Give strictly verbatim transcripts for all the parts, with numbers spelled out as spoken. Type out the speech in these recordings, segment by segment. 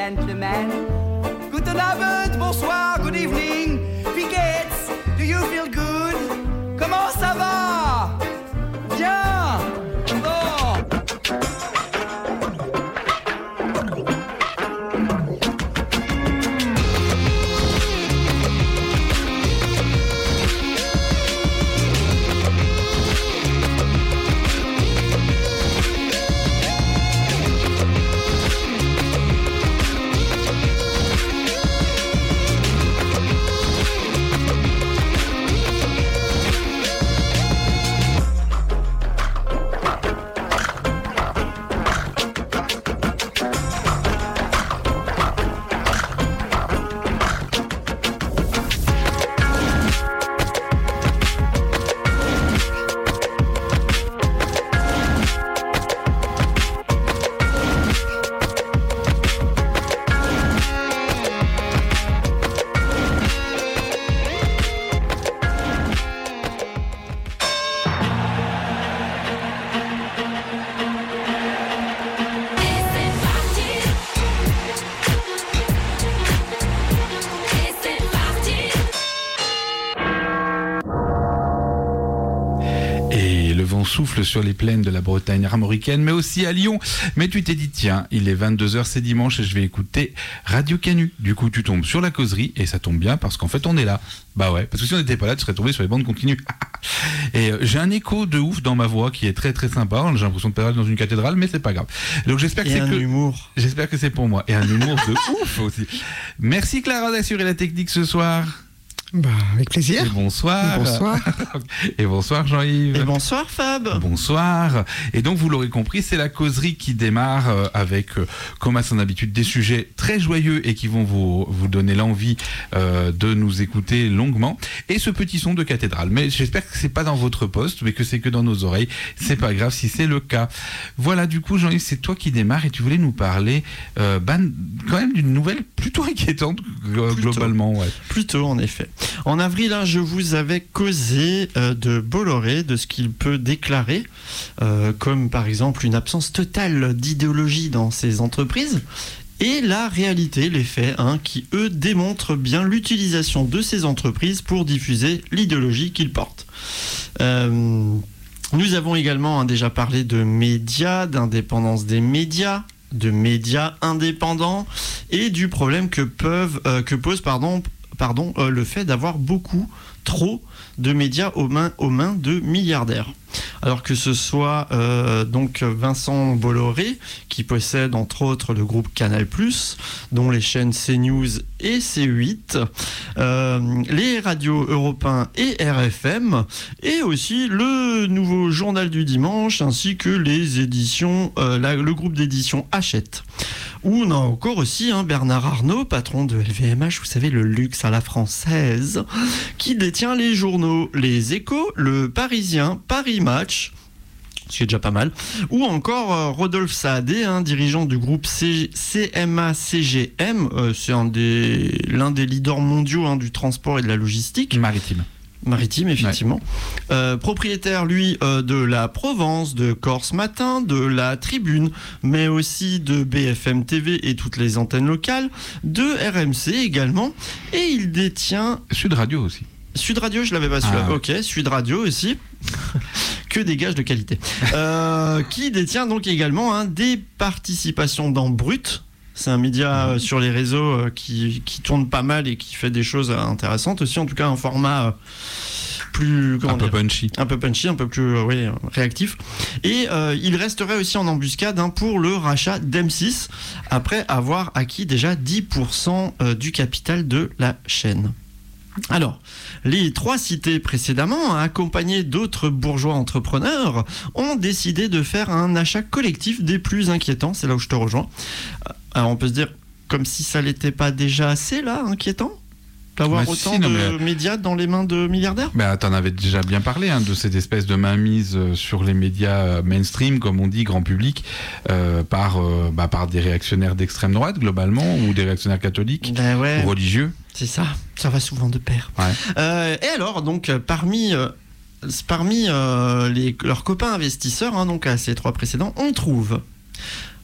gentlemen. Guten Abend, bonsoir, good evening. Wie geht's? Do you feel good? Comment ça va? Bien. Bon. Souffle sur les plaines de la Bretagne armoricaine, mais aussi à Lyon. Mais tu t'es dit, tiens, il est vingt-deux heures, c'est dimanche et je vais écouter Radio Canu. Du coup, tu tombes sur la causerie et ça tombe bien parce qu'en fait, on est là. Bah ouais, parce que si on n'était pas là, tu serais tombé sur les bandes continues. Et euh, j'ai un écho de ouf dans ma voix qui est très très sympa. J'ai l'impression de parler dans une cathédrale, mais c'est pas grave. Donc j'espère que et c'est un que humour. J'espère que c'est pour moi et un humour de ouf aussi. Merci Clara d'assurer la technique ce soir. Bah, avec plaisir. Et bonsoir. Bonsoir. Et bonsoir Jean-Yves. Et bonsoir Fab. Bonsoir. Et donc vous l'aurez compris, c'est la causerie qui démarre euh, avec, euh, comme à son habitude, des sujets très joyeux et qui vont vous, vous donner l'envie euh, de nous écouter longuement. Et ce petit son de cathédrale. Mais j'espère que c'est pas dans votre poste, mais que c'est que dans nos oreilles. C'est pas grave si c'est le cas. Voilà, du coup Jean-Yves, c'est toi qui démarre et tu voulais nous parler euh, bah, quand même d'une nouvelle plutôt inquiétante euh, Plutôt. globalement. Ouais. Plutôt en effet. En avril, hein, je vous avais causé euh, de Bolloré, de ce qu'il peut déclarer, euh, comme par exemple une absence totale d'idéologie dans ses entreprises, et la réalité, les faits, hein, qui eux démontrent bien l'utilisation de ces entreprises pour diffuser l'idéologie qu'ils portent. Euh, nous avons également hein, déjà parlé de médias, d'indépendance des médias, de médias indépendants, et du problème que peuvent, euh, que pose, pardon, Pardon, euh, le fait d'avoir beaucoup, trop de médias aux mains, aux mains de milliardaires. Alors que ce soit euh, donc Vincent Bolloré, qui possède entre autres le groupe Canal plus, dont les chaînes CNews et C huit, euh, les radios Europe un et R F M, et aussi le nouveau journal du dimanche, ainsi que les éditions, euh, la, le groupe d'édition Hachette. Ou on a encore aussi hein, Bernard Arnault, patron de L V M H, vous savez, le luxe à la française, qui détient les journaux Les Échos, Le Parisien, Paris Match, ce qui est déjà pas mal, ou encore euh, Rodolphe Saadé, hein, dirigeant du groupe C- CMA-C G M, euh, c'est un des, l'un des leaders mondiaux hein, du transport et de la logistique. Maritime. Maritime, effectivement. Ouais. Euh, propriétaire, lui, euh, de la Provence, de Corse Matin, de la Tribune, mais aussi de B F M T V et toutes les antennes locales, de R M C également, et il détient... Sud Radio aussi. Sud Radio, je l'avais pas su. Ah. Ok, Sud Radio aussi. Que des gages de qualité. euh, qui détient donc également hein, des participations dans Brut. C'est un média euh, sur les réseaux euh, qui, qui tourne pas mal et qui fait des choses euh, intéressantes aussi. En tout cas, un format euh, plus... Comment un dire, peu punchy. Un peu punchy, un peu plus euh, oui, réactif. Et euh, il resterait aussi en embuscade hein, pour le rachat d'M six, après avoir acquis déjà dix pour cent euh, du capital de la chaîne. Alors, les trois cités précédemment, accompagnés d'autres bourgeois entrepreneurs, ont décidé de faire un achat collectif des plus inquiétants. C'est là où je te rejoins. Alors, on peut se dire, comme si ça n'était pas déjà assez, là, inquiétant d'avoir bah autant si, non, de mais... médias dans les mains de milliardaires. Bah, t'en avais déjà bien parlé hein, de cette espèce de mainmise sur les médias mainstream, comme on dit, grand public, euh, par, euh, bah, par des réactionnaires d'extrême droite, globalement, ou des réactionnaires catholiques ben ouais, ou religieux. C'est ça, ça va souvent de pair. Ouais. Euh, et alors, donc, parmi... Euh, Parmi euh, les, leurs copains investisseurs, hein, donc à ces trois précédents, on trouve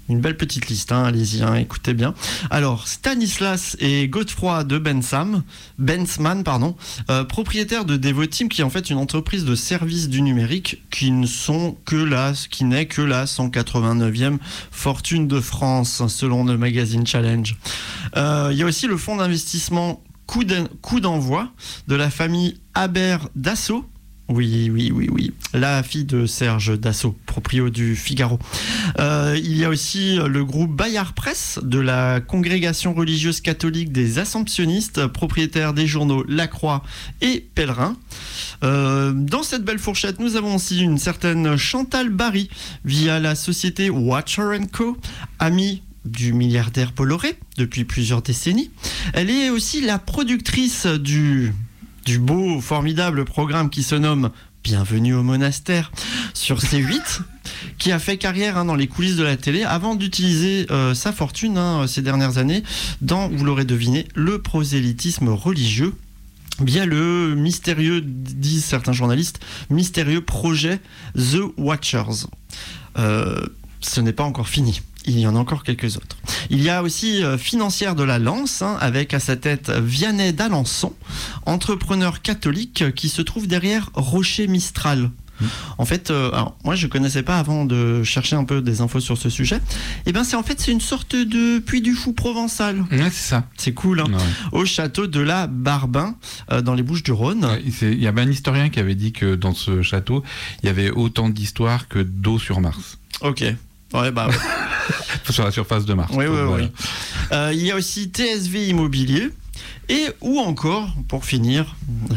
Une belle petite liste, hein, allez-y, hein, écoutez bien. Alors, Stanislas et Godefroy de Bensam, Bensman, pardon, euh, propriétaires de Devoteam, qui est en fait une entreprise de services du numérique, qui ne sont que la, qui n'est que la cent quatre-vingt-neuvième fortune de France, selon le magazine Challenge. Euh, il y a aussi le fonds d'investissement Coup d'envoi de la famille Habert Dassault. Oui, oui, oui, oui. La fille de Serge Dassault, proprio du Figaro. Euh, il y a aussi le groupe Bayard Presse de la congrégation religieuse catholique des Assomptionnistes, propriétaire des journaux La Croix et Pèlerin. Euh, dans cette belle fourchette, nous avons aussi une certaine Chantal Barry via la société Watcher and Co, amie du milliardaire Bolloré depuis plusieurs décennies. Elle est aussi la productrice du... du beau, formidable programme qui se nomme Bienvenue au monastère sur C huit, qui a fait carrière hein, dans les coulisses de la télé avant d'utiliser euh, sa fortune hein, ces dernières années dans, vous l'aurez deviné, le prosélytisme religieux via le mystérieux, disent certains journalistes, mystérieux projet The Watchers. Euh, ce n'est pas encore fini. Il y en a encore quelques autres. Il y a aussi euh, Financière de la Lance, hein, avec à sa tête Vianney d'Alençon, entrepreneur catholique euh, qui se trouve derrière Rocher Mistral. Mmh. En fait, euh, alors, moi je connaissais pas avant de chercher un peu des infos sur ce sujet. Et ben c'est en fait c'est une sorte de Puy du Fou provençal. Ouais, c'est ça. C'est cool, hein. Ouais. Au château de la Barbin, euh, dans les Bouches-du-Rhône. Ouais, il y avait un historien qui avait dit que dans ce château, il y avait autant d'histoires que d'eau sur Mars. Ok. Ouais, bah ouais. Sur la surface de Mars. Oui, oui, voilà. oui. Euh, il y a aussi T S V Immobilier. Et ou encore, pour finir,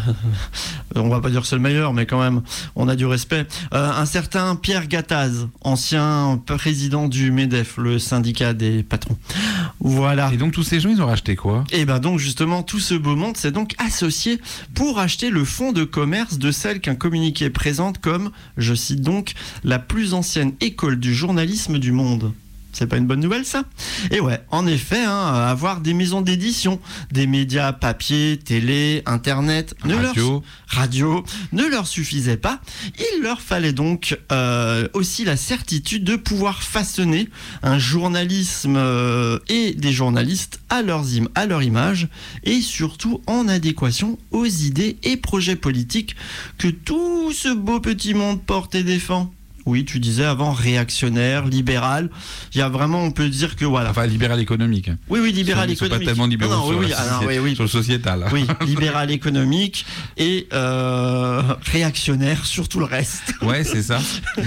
on va pas dire c'est le meilleur, mais quand même, on a du respect, euh, un certain Pierre Gattaz, ancien président du MEDEF, le syndicat des patrons. Voilà. Et donc tous ces gens, ils ont racheté quoi ? Et ben donc justement, tout ce beau monde s'est donc associé pour acheter le fonds de commerce de celle qu'un communiqué présente comme, je cite donc, la plus ancienne école du journalisme du monde. C'est pas une bonne nouvelle, ça ? Et ouais, en effet, hein, avoir des maisons d'édition, des médias papier, télé, internet, ne radio. Leur, radio, ne leur suffisait pas. Il leur fallait donc euh, aussi la certitude de pouvoir façonner un journalisme euh, et des journalistes à, leurs im- à leur image et surtout en adéquation aux idées et projets politiques que tout ce beau petit monde porte et défend. Oui, tu disais avant réactionnaire, libéral. Il y a vraiment, on peut dire que voilà. Enfin, libéral économique. Oui, oui, libéral ils sont, économique. Ils sont pas tellement libéraux non, non, sur, oui, la oui, alors, société, oui, oui. sur le sociétal. Oui, libéral économique et euh, réactionnaire sur tout le reste. Ouais, c'est ça.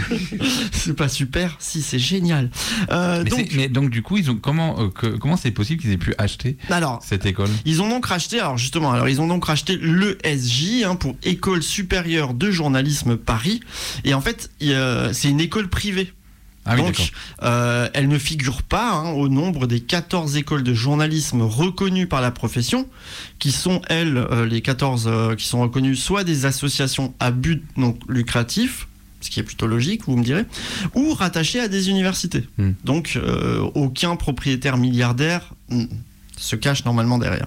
C'est pas super, si c'est génial. Euh, mais, donc, mais donc du coup, ils ont comment euh, que, comment c'est possible qu'ils aient pu acheter alors, cette école ? Ils ont donc racheté, alors justement, alors ils ont donc racheté l'E S J hein, pour École supérieure de journalisme Paris. Et en fait, euh, c'est une école privée. Ah oui, donc, euh, elle ne figure pas hein, au nombre des quatorze écoles de journalisme reconnues par la profession, qui sont, elles, euh, les quatorze euh, qui sont reconnues soit des associations à but donc, lucratif, ce qui est plutôt logique, vous me direz, ou rattachées à des universités. Hmm. Donc, euh, aucun propriétaire milliardaire hmm, se cache normalement derrière.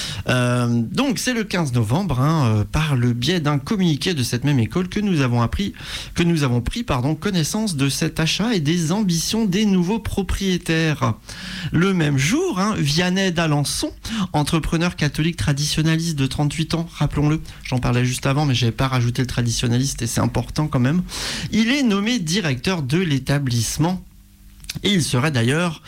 Euh, donc c'est le quinze novembre, hein, euh, par le biais d'un communiqué de cette même école que nous avons appris, que nous avons pris pardon, connaissance de cet achat et des ambitions des nouveaux propriétaires. Le même jour, hein, Vianney d'Alençon, entrepreneur catholique traditionnaliste de trente-huit ans, rappelons-le, j'en parlais juste avant mais j'avais pas rajouté le traditionnaliste et c'est important quand même, il est nommé directeur de l'établissement. Et il serait d'ailleurs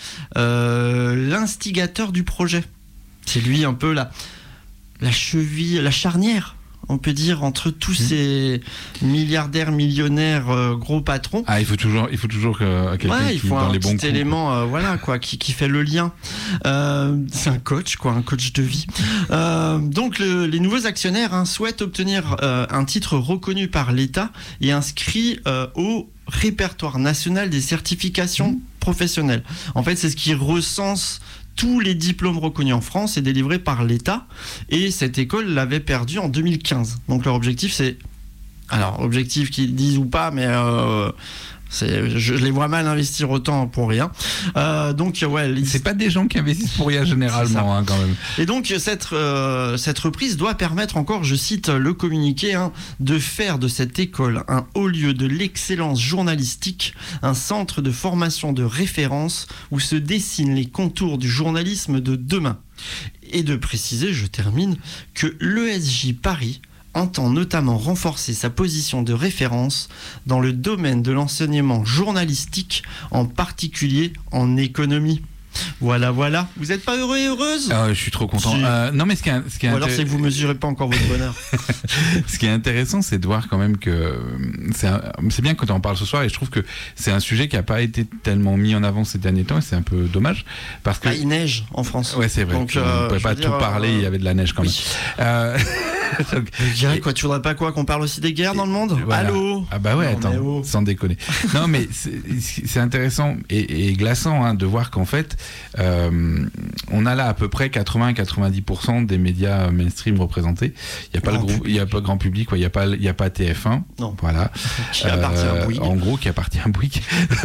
euh, l'instigateur du projet. C'est lui un peu la, la cheville, la charnière, on peut dire, entre tous ces milliardaires, millionnaires, euh, gros patrons. Ah, il faut toujours, il faut toujours que quelqu'un ouais, qui il faut dans un les petit bons coups, élément, euh, voilà, quoi, qui, qui fait le lien. Euh, c'est un coach, quoi, un coach de vie. Euh, donc, le, les nouveaux actionnaires hein, souhaitent obtenir euh, un titre reconnu par l'État et inscrit euh, au répertoire national des certifications mmh. professionnelles. En fait, c'est ce qui recense tous les diplômes reconnus en France et délivrés par l'État. Et cette école l'avait perdu en deux mille quinze. Donc leur objectif, c'est... Alors, objectif qu'ils disent ou pas, mais... Euh, C'est, je les vois mal investir autant pour rien. Euh, donc ouais, les... c'est pas des gens qui investissent pour rien généralement, hein, quand même. Et donc cette euh, cette reprise doit permettre encore, je cite le communiqué, hein, de faire de cette école un haut lieu de l'excellence journalistique, un centre de formation de référence où se dessinent les contours du journalisme de demain. Et de préciser, je termine, que l'E S J Paris entend notamment renforcer sa position de référence dans le domaine de l'enseignement journalistique, en particulier en économie. Voilà, voilà. Vous n'êtes pas heureux et heureuse ? Ah, je suis trop content. Si. Euh, non, mais ce qui est, ce qui est Ou alors intér... c'est que vous mesurez pas encore votre bonheur. Ce qui est intéressant, c'est de voir quand même que c'est, un... c'est bien quand on en parle ce soir, et je trouve que c'est un sujet qui n'a pas été tellement mis en avant ces derniers temps, et c'est un peu dommage parce que ah, il neige en France. Ouais, c'est vrai. Donc, on euh, ne pouvait pas tout dire, parler. Euh... Il y avait de la neige quand oui. même. Euh... Donc, je dirais quoi, tu voudrais pas quoi qu'on parle aussi des guerres dans le monde ? Voilà. Allô ? Ah bah ouais, non, attends, oh. sans déconner. Non mais c'est, c'est intéressant et, et glaçant, hein, de voir qu'en fait, euh, on a là à peu près quatre-vingts à quatre-vingt-dix pour cent des médias mainstream représentés. Il n'y a pas grand le groupe, il y a pas grand public, quoi. Il n'y a pas, il y a pas T F un. Non. Voilà. Qui appartient à Bouygues. En gros, qui appartient à Bouygues.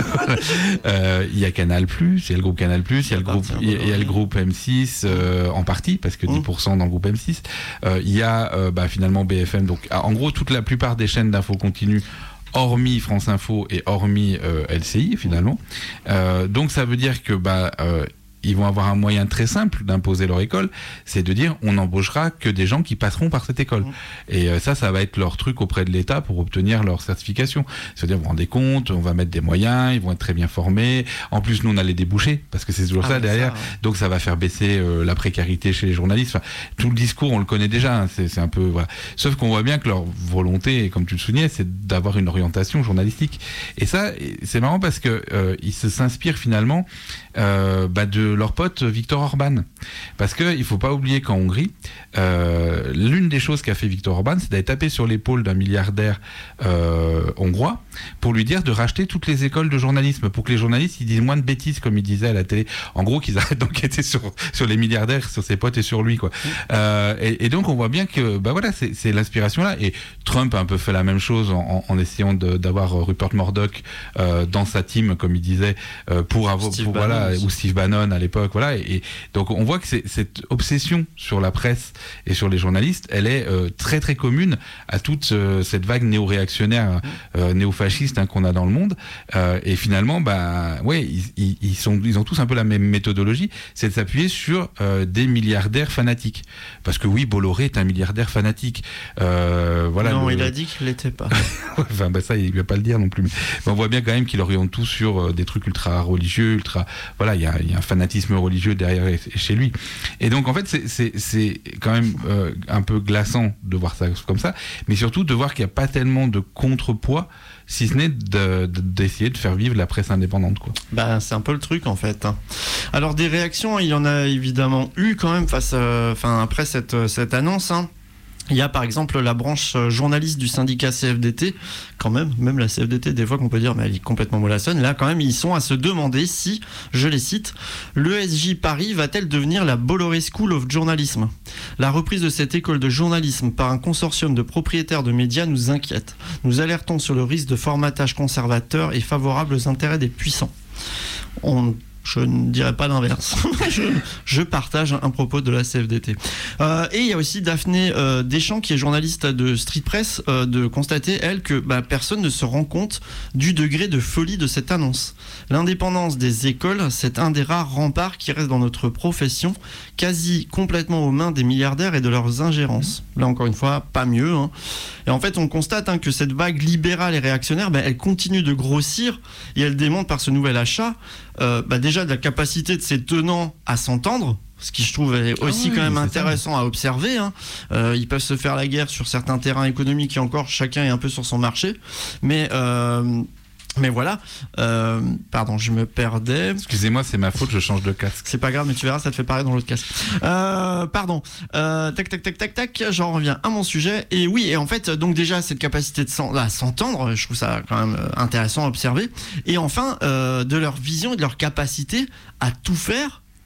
euh, il y a Canal plus, il y a le groupe Canal plus, il y a le groupe, il y a, il y a le groupe M six euh, en partie parce que dix pour cent dans le groupe M six. Euh, il y a euh, bah, finalement B F M. Donc, en gros, toute la plupart des chaînes d'info continue, hormis France Info et hormis euh, L C I finalement. Euh, donc, ça veut dire que bah euh, ils vont avoir un moyen très simple d'imposer leur école, c'est de dire on n'embauchera que des gens qui passeront par cette école. Mmh. Et euh, ça, ça va être leur truc auprès de l'État pour obtenir leur certification. C'est-à-dire, vous vous rendez compte, on va mettre des moyens, ils vont être très bien formés. En plus, nous, on a les débouchés, parce que c'est toujours ah, ça derrière. Ça, ouais. Donc, ça va faire baisser euh, la précarité chez les journalistes. Enfin, tout le discours, on le connaît déjà. Hein, c'est, c'est un peu, voilà. Sauf qu'on voit bien que leur volonté, comme tu le soulignais, c'est d'avoir une orientation journalistique. Et ça, c'est marrant parce que euh, ils se s'inspirent finalement euh, bah, de leur pote Viktor Orban. Parce qu'il ne faut pas oublier qu'en Hongrie, euh, l'une des choses qu'a fait Viktor Orban, c'est d'aller taper sur l'épaule d'un milliardaire euh, hongrois pour lui dire de racheter toutes les écoles de journalisme, pour que les journalistes ils disent moins de bêtises, comme il disait à la télé. En gros, qu'ils arrêtent d'enquêter sur, sur les milliardaires, sur ses potes et sur lui, quoi. Euh, et, et donc, on voit bien que bah voilà, c'est, c'est l'inspiration là. Et Trump a un peu fait la même chose en, en essayant de, d'avoir Rupert Murdoch euh, dans sa team, comme il disait, euh, pour avoir, pour, voilà, ou Steve Bannon à l'époque. Voilà, et, et donc on voit que c'est, cette obsession sur la presse et sur les journalistes, elle est euh, très très commune à toute euh, cette vague néo-réactionnaire, euh, néo-fasciste hein, qu'on a dans le monde. Euh, et finalement, bah ouais, ils, ils, ils sont, ils ont tous un peu la même méthodologie, c'est de s'appuyer sur euh, des milliardaires fanatiques. Parce que oui, Bolloré est un milliardaire fanatique. Euh, voilà. Non, le... il a dit qu'il l'était pas. Enfin, bah ça, il ne va pas le dire non plus. Mais on voit bien quand même qu'il oriente tout sur euh, des trucs ultra religieux, ultra. Voilà, il y a, y a un fanatisme religieux derrière et, et chez lui. Et donc, en fait, c'est, c'est, c'est quand même euh, un peu glaçant de voir ça comme ça, mais surtout de voir qu'il n'y a pas tellement de contrepoids, si ce n'est de, de, d'essayer de faire vivre la presse indépendante, quoi. Bah, c'est un peu le truc, en fait. Alors, des réactions, il y en a évidemment eu quand même face à, enfin, après cette, cette annonce, hein. Il y a par exemple la branche journaliste du syndicat C F D T, quand même, même la C F D T, des fois qu'on peut dire, mais elle est complètement mollassonne. Là, quand même, ils sont à se demander si, je les cite, l'E S J Paris va-t-elle devenir la Bolloré School of Journalism ? La reprise de cette école de journalisme par un consortium de propriétaires de médias nous inquiète. Nous alertons sur le risque de formatage conservateur et favorable aux intérêts des puissants. On... Je ne dirais pas l'inverse. je, je partage un propos de la C F D T. Euh, et il y a aussi Daphné euh, Deschamps, qui est journaliste de Street Press, euh, de constater, elle, que bah, personne ne se rend compte du degré de folie de cette annonce. L'indépendance des écoles, c'est un des rares remparts qui reste dans notre profession, quasi complètement aux mains des milliardaires et de leurs ingérences. Là, encore une fois, pas mieux. Hein. Et en fait, on constate hein, que cette vague libérale et réactionnaire, bah, elle continue de grossir et elle démontre par ce nouvel achat euh, bah, déjà de la capacité de ses tenants à s'entendre, ce qui je trouve est aussi ah oui, quand même intéressant ça. À observer. Hein. Euh, ils peuvent se faire la guerre sur certains terrains économiques et encore chacun est un peu sur son marché. Mais... Euh, Mais voilà, euh, pardon, je me perdais. Excusez-moi, c'est ma faute, je change de casque. C'est pas grave, mais tu verras, ça te fait pareil dans l'autre casque. Euh, pardon. Euh, tac, tac, tac, tac, tac. J'en reviens à mon sujet. Et oui, et en fait, donc déjà cette capacité de s'entendre, je trouve ça quand même intéressant à observer. Et enfin, euh, de leur vision et de leur capacité à tout faire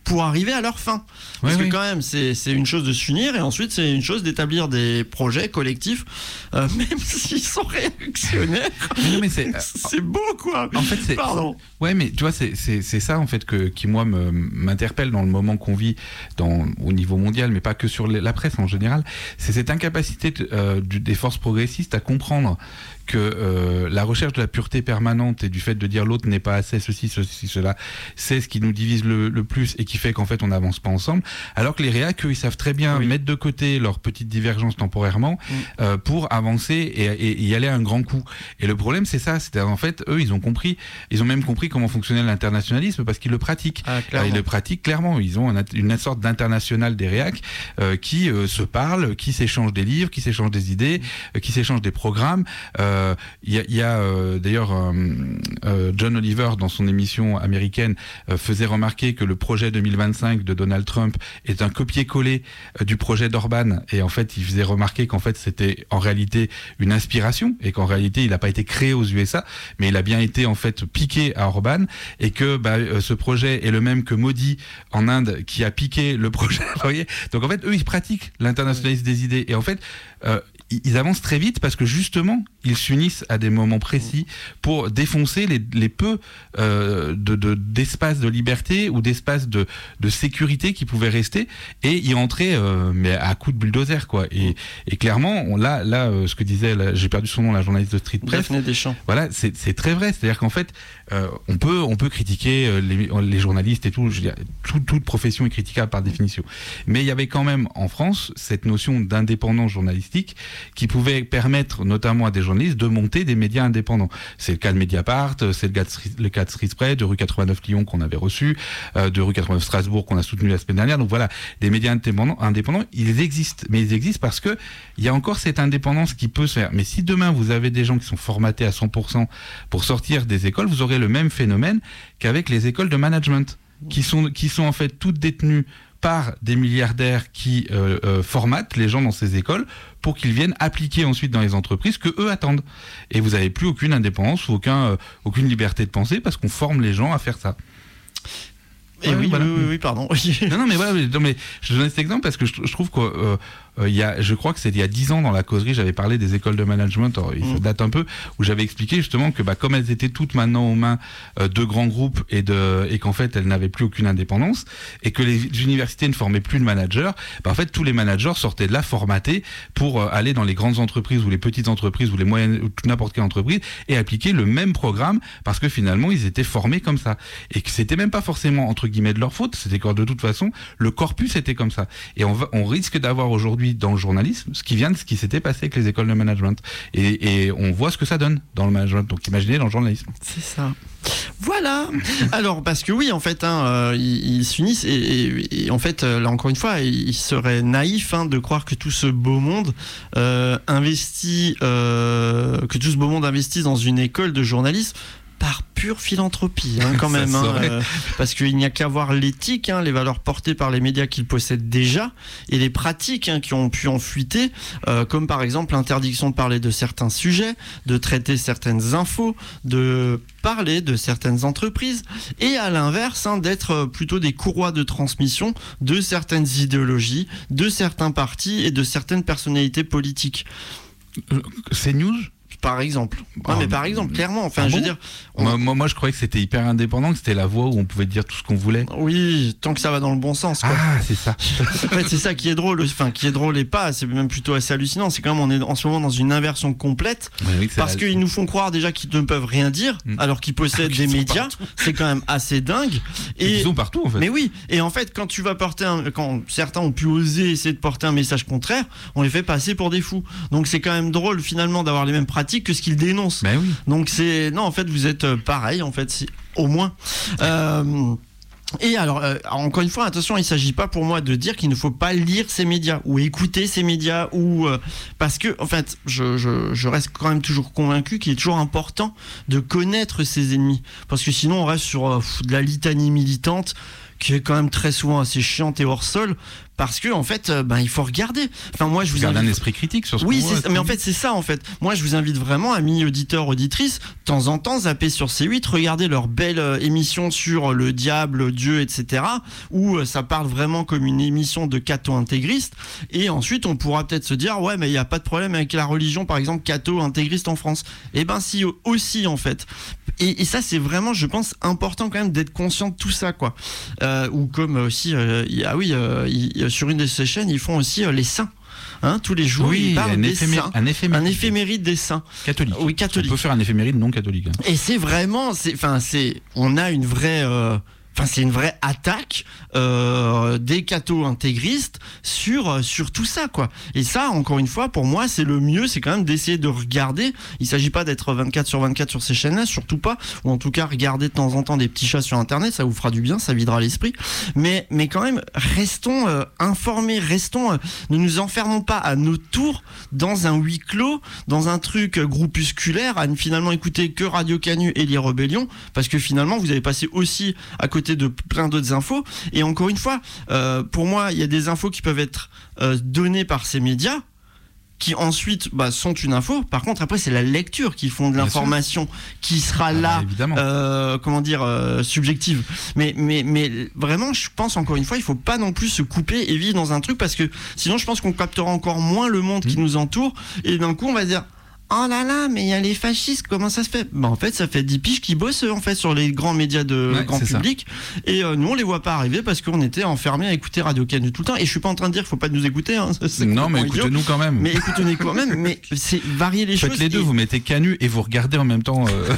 pour arriver à leur fin. Parce ouais, que oui. quand même, c'est, c'est une chose de s'unir et ensuite c'est une chose d'établir des projets collectifs, euh, même s'ils sont réactionnaires. Mais non, mais c'est, c'est beau, quoi. En fait, c'est, Pardon. Ouais, mais tu vois, c'est, c'est, c'est ça en fait que, qui moi me, m'interpelle dans le moment qu'on vit dans, au niveau mondial, mais pas que sur la presse en général. C'est cette incapacité de, euh, des forces progressistes à comprendre que euh, la recherche de la pureté permanente et du fait de dire l'autre n'est pas assez, ceci, ceci, cela, c'est ce qui nous divise le, le plus et qui fait qu'en fait on n'avance pas ensemble. Alors que les réacs, eux, ils savent très bien oui. mettre de côté leurs petites divergences temporairement mm. euh, pour avancer et, et, et y aller à un grand coup. Et le problème, c'est ça, c'est en fait, eux, ils ont compris, ils ont même compris comment fonctionnait l'internationalisme parce qu'ils le pratiquent. Ah, Alors, ils le pratiquent clairement. Ils ont un, une sorte d'international des réacs euh, qui euh, se parlent, qui s'échangent des livres, qui s'échangent des idées, euh, qui s'échangent des programmes. Euh, Il y a, y a euh, d'ailleurs euh, euh, John Oliver dans son émission américaine euh, faisait remarquer que le projet deux mille vingt-cinq de Donald Trump est un copier-coller euh, du projet d'Orban et en fait il faisait remarquer qu'en fait c'était en réalité une inspiration et qu'en réalité il n'a pas été créé aux U S A mais il a bien été en fait piqué à Orban et que bah, euh, ce projet est le même que Modi en Inde qui a piqué le projet. Vous voyez, donc en fait eux ils pratiquent l'internationalisme des idées et en fait euh, ils avancent très vite parce que justement ils s'unissent à des moments précis pour défoncer les, les peu euh, de, de, d'espace de liberté ou d'espace de, de sécurité qui pouvaient rester et y entrer euh, mais à coups de bulldozer quoi. Et, et clairement on, là, là euh, ce que disait, là, j'ai perdu son nom, la journaliste de Street Press, Daphné Deschamps. Voilà, c'est, c'est très vrai, c'est-à-dire qu'en fait euh, on, peut, on peut critiquer euh, les, les journalistes et tout, je veux dire, tout, toute profession est critiquable par définition, mais il y avait quand même en France cette notion d'indépendance journalistique qui pouvait permettre notamment à des journalistes de monter des médias indépendants. C'est le cas de Mediapart, c'est le cas de, le cas de Street Press, de Rue quatre-vingt-neuf Lyon qu'on avait reçu, euh, de Rue quatre-vingt-neuf Strasbourg qu'on a soutenu la semaine dernière. Donc voilà, des médias indépendants, indépendants, ils existent. Mais ils existent parce que il y a encore cette indépendance qui peut se faire. Mais si demain vous avez des gens qui sont formatés à cent pour cent pour sortir des écoles, vous aurez le même phénomène qu'avec les écoles de management, qui sont, qui sont en fait toutes détenues par des milliardaires qui euh, euh, formatent les gens dans ces écoles pour qu'ils viennent appliquer ensuite dans les entreprises que eux attendent. Et vous n'avez plus aucune indépendance ou aucun, euh, aucune liberté de penser parce qu'on forme les gens à faire ça. Et ouais, oui, voilà. oui, oui, oui, pardon. non, non, mais voilà, non, mais je donne cet exemple parce que je, je trouve que euh, euh, il y a, je crois que c'est il y a dix ans dans la causerie, j'avais parlé des écoles de management, alors, mmh. ça date un peu, où j'avais expliqué justement que bah, comme elles étaient toutes maintenant aux mains euh, de grands groupes et, de, et qu'en fait elles n'avaient plus aucune indépendance et que les universités ne formaient plus de managers, bah, en fait tous les managers sortaient de là formatés pour euh, aller dans les grandes entreprises ou les petites entreprises ou les moyennes ou n'importe quelle entreprise et appliquer le même programme parce que finalement ils étaient formés comme ça et que c'était même pas forcément entre guillemets de leur faute, c'était que de toute façon le corpus était comme ça et on, va, on risque d'avoir aujourd'hui dans le journalisme ce qui vient de ce qui s'était passé avec les écoles de management et, et on voit ce que ça donne dans le management, donc imaginez dans le journalisme. C'est ça. Voilà. Alors parce que oui en fait hein, euh, ils, ils s'unissent et, et, et en fait euh, là encore une fois il serait naïf hein, de croire que tout ce beau monde euh, investit euh, que tout ce beau monde investit dans une école de journalisme par pure philanthropie, hein, quand même, hein, euh, parce qu'il n'y a qu'à voir l'éthique, hein, les valeurs portées par les médias qu'ils possèdent déjà, et les pratiques hein, qui ont pu en fuiter, euh, comme par exemple l'interdiction de parler de certains sujets, de traiter certaines infos, de parler de certaines entreprises, et à l'inverse, hein, d'être plutôt des courroies de transmission de certaines idéologies, de certains partis et de certaines personnalités politiques. C'est news par exemple. Ouais, ah, mais par exemple, clairement, enfin, ah je bon veux dire... On... Moi, moi, moi, je croyais que c'était hyper indépendant, que c'était la voie où on pouvait dire tout ce qu'on voulait. Oui, tant que ça va dans le bon sens, quoi. Ah, c'est ça. En fait, c'est ça qui est drôle, enfin, qui est drôle et pas, c'est même plutôt assez hallucinant. C'est quand même, on est en ce moment dans une inversion complète, oui, oui, parce la... qu'ils nous font croire déjà qu'ils ne peuvent rien dire, mmh. alors qu'ils possèdent des médias. Partout. C'est quand même assez dingue. Et ils sont partout, en fait. Mais oui, et en fait, quand tu vas porter un... quand certains ont pu oser essayer de porter un message contraire, on les fait passer pour des fous. Donc c'est quand même drôle, finalement, d'avoir les mêmes pratiques que ce qu'ils dénoncent. Ben oui. Donc c'est non en fait vous êtes pareil en fait si, au moins euh, et alors euh, encore une fois attention, il ne s'agit pas pour moi de dire qu'il ne faut pas lire ces médias ou écouter ces médias ou euh, parce que en fait je, je, je reste quand même toujours convaincu qu'il est toujours important de connaître ses ennemis parce que sinon on reste sur euh, de la litanie militante qui est quand même très souvent assez chiante et hors sol. Parce que en fait, euh, ben il faut regarder. Enfin moi je vous Garde invite... un esprit critique sur ce Oui, qu'on voit, c'est... mais en fait c'est ça en fait. Moi je vous invite vraiment, amis auditeurs, auditrices, de temps en temps zapper sur C huit, regardez leur belle euh, émission sur le diable, Dieu, et cetera. Où euh, ça parle vraiment comme une émission de catho-intégriste. Et ensuite on pourra peut-être se dire ouais mais il n'y a pas de problème avec la religion par exemple catho-intégriste en France. Eh ben si aussi en fait. Et, et ça c'est vraiment je pense important quand même d'être conscient de tout ça quoi. Euh, ou comme aussi euh, y a, ah oui euh, y, sur une de ces chaînes, ils font aussi euh, les saints. Hein, tous les jours, oui, ils parlent un des éphéméride, saints. Un éphéméride. Un éphéméride des saints. Catholique. Oui, catholique. On peut faire un éphéméride non catholique. Hein. Et c'est vraiment, c'est, enfin, c'est, on a une vraie, euh, enfin, c'est une vraie attaque euh, des catho-intégristes sur sur tout ça, quoi. Et ça, encore une fois, pour moi, c'est le mieux, c'est quand même d'essayer de regarder. Il s'agit pas d'être vingt-quatre sur vingt-quatre sur ces chaînes-là, surtout pas. Ou en tout cas, regarder de temps en temps des petits chats sur Internet, ça vous fera du bien, ça videra l'esprit. Mais mais quand même, restons euh, informés, restons, euh, ne nous enfermons pas à notre tour dans un huis clos, dans un truc groupusculaire, à ne finalement écouter que Radio Canu et les Rebellions, parce que finalement, vous avez passé aussi à côté de plein d'autres infos. Et encore une fois, euh, pour moi, il y a des infos qui peuvent être euh, données par ces médias, qui ensuite bah, sont une info. Par contre, après, c'est la lecture qui font de Bien l'information sûr. qui sera Ah, là, évidemment. euh, comment dire, euh, subjective. Mais, mais, mais vraiment, je pense encore une fois, il faut pas non plus se couper et vivre dans un truc parce que sinon, je pense qu'on captera encore moins le monde mmh. qui nous entoure. Et d'un coup, on va dire. Oh là là, mais il y a les fascistes, comment ça se fait ? Bah en fait, ça fait dix piges qui bossent en fait sur les grands médias de ouais, grand public. Ça. Et euh, nous, on les voit pas arriver parce qu'on était enfermés à écouter Radio Canu tout le temps. Et je suis pas en train de dire qu'il faut pas nous écouter. Hein, c'est non, mais écoutez-nous quand même. Mais écoutez-nous quand même. Mais c'est varier les Faites choses. Faites les deux, et... vous mettez Canu et vous regardez en même temps. Euh...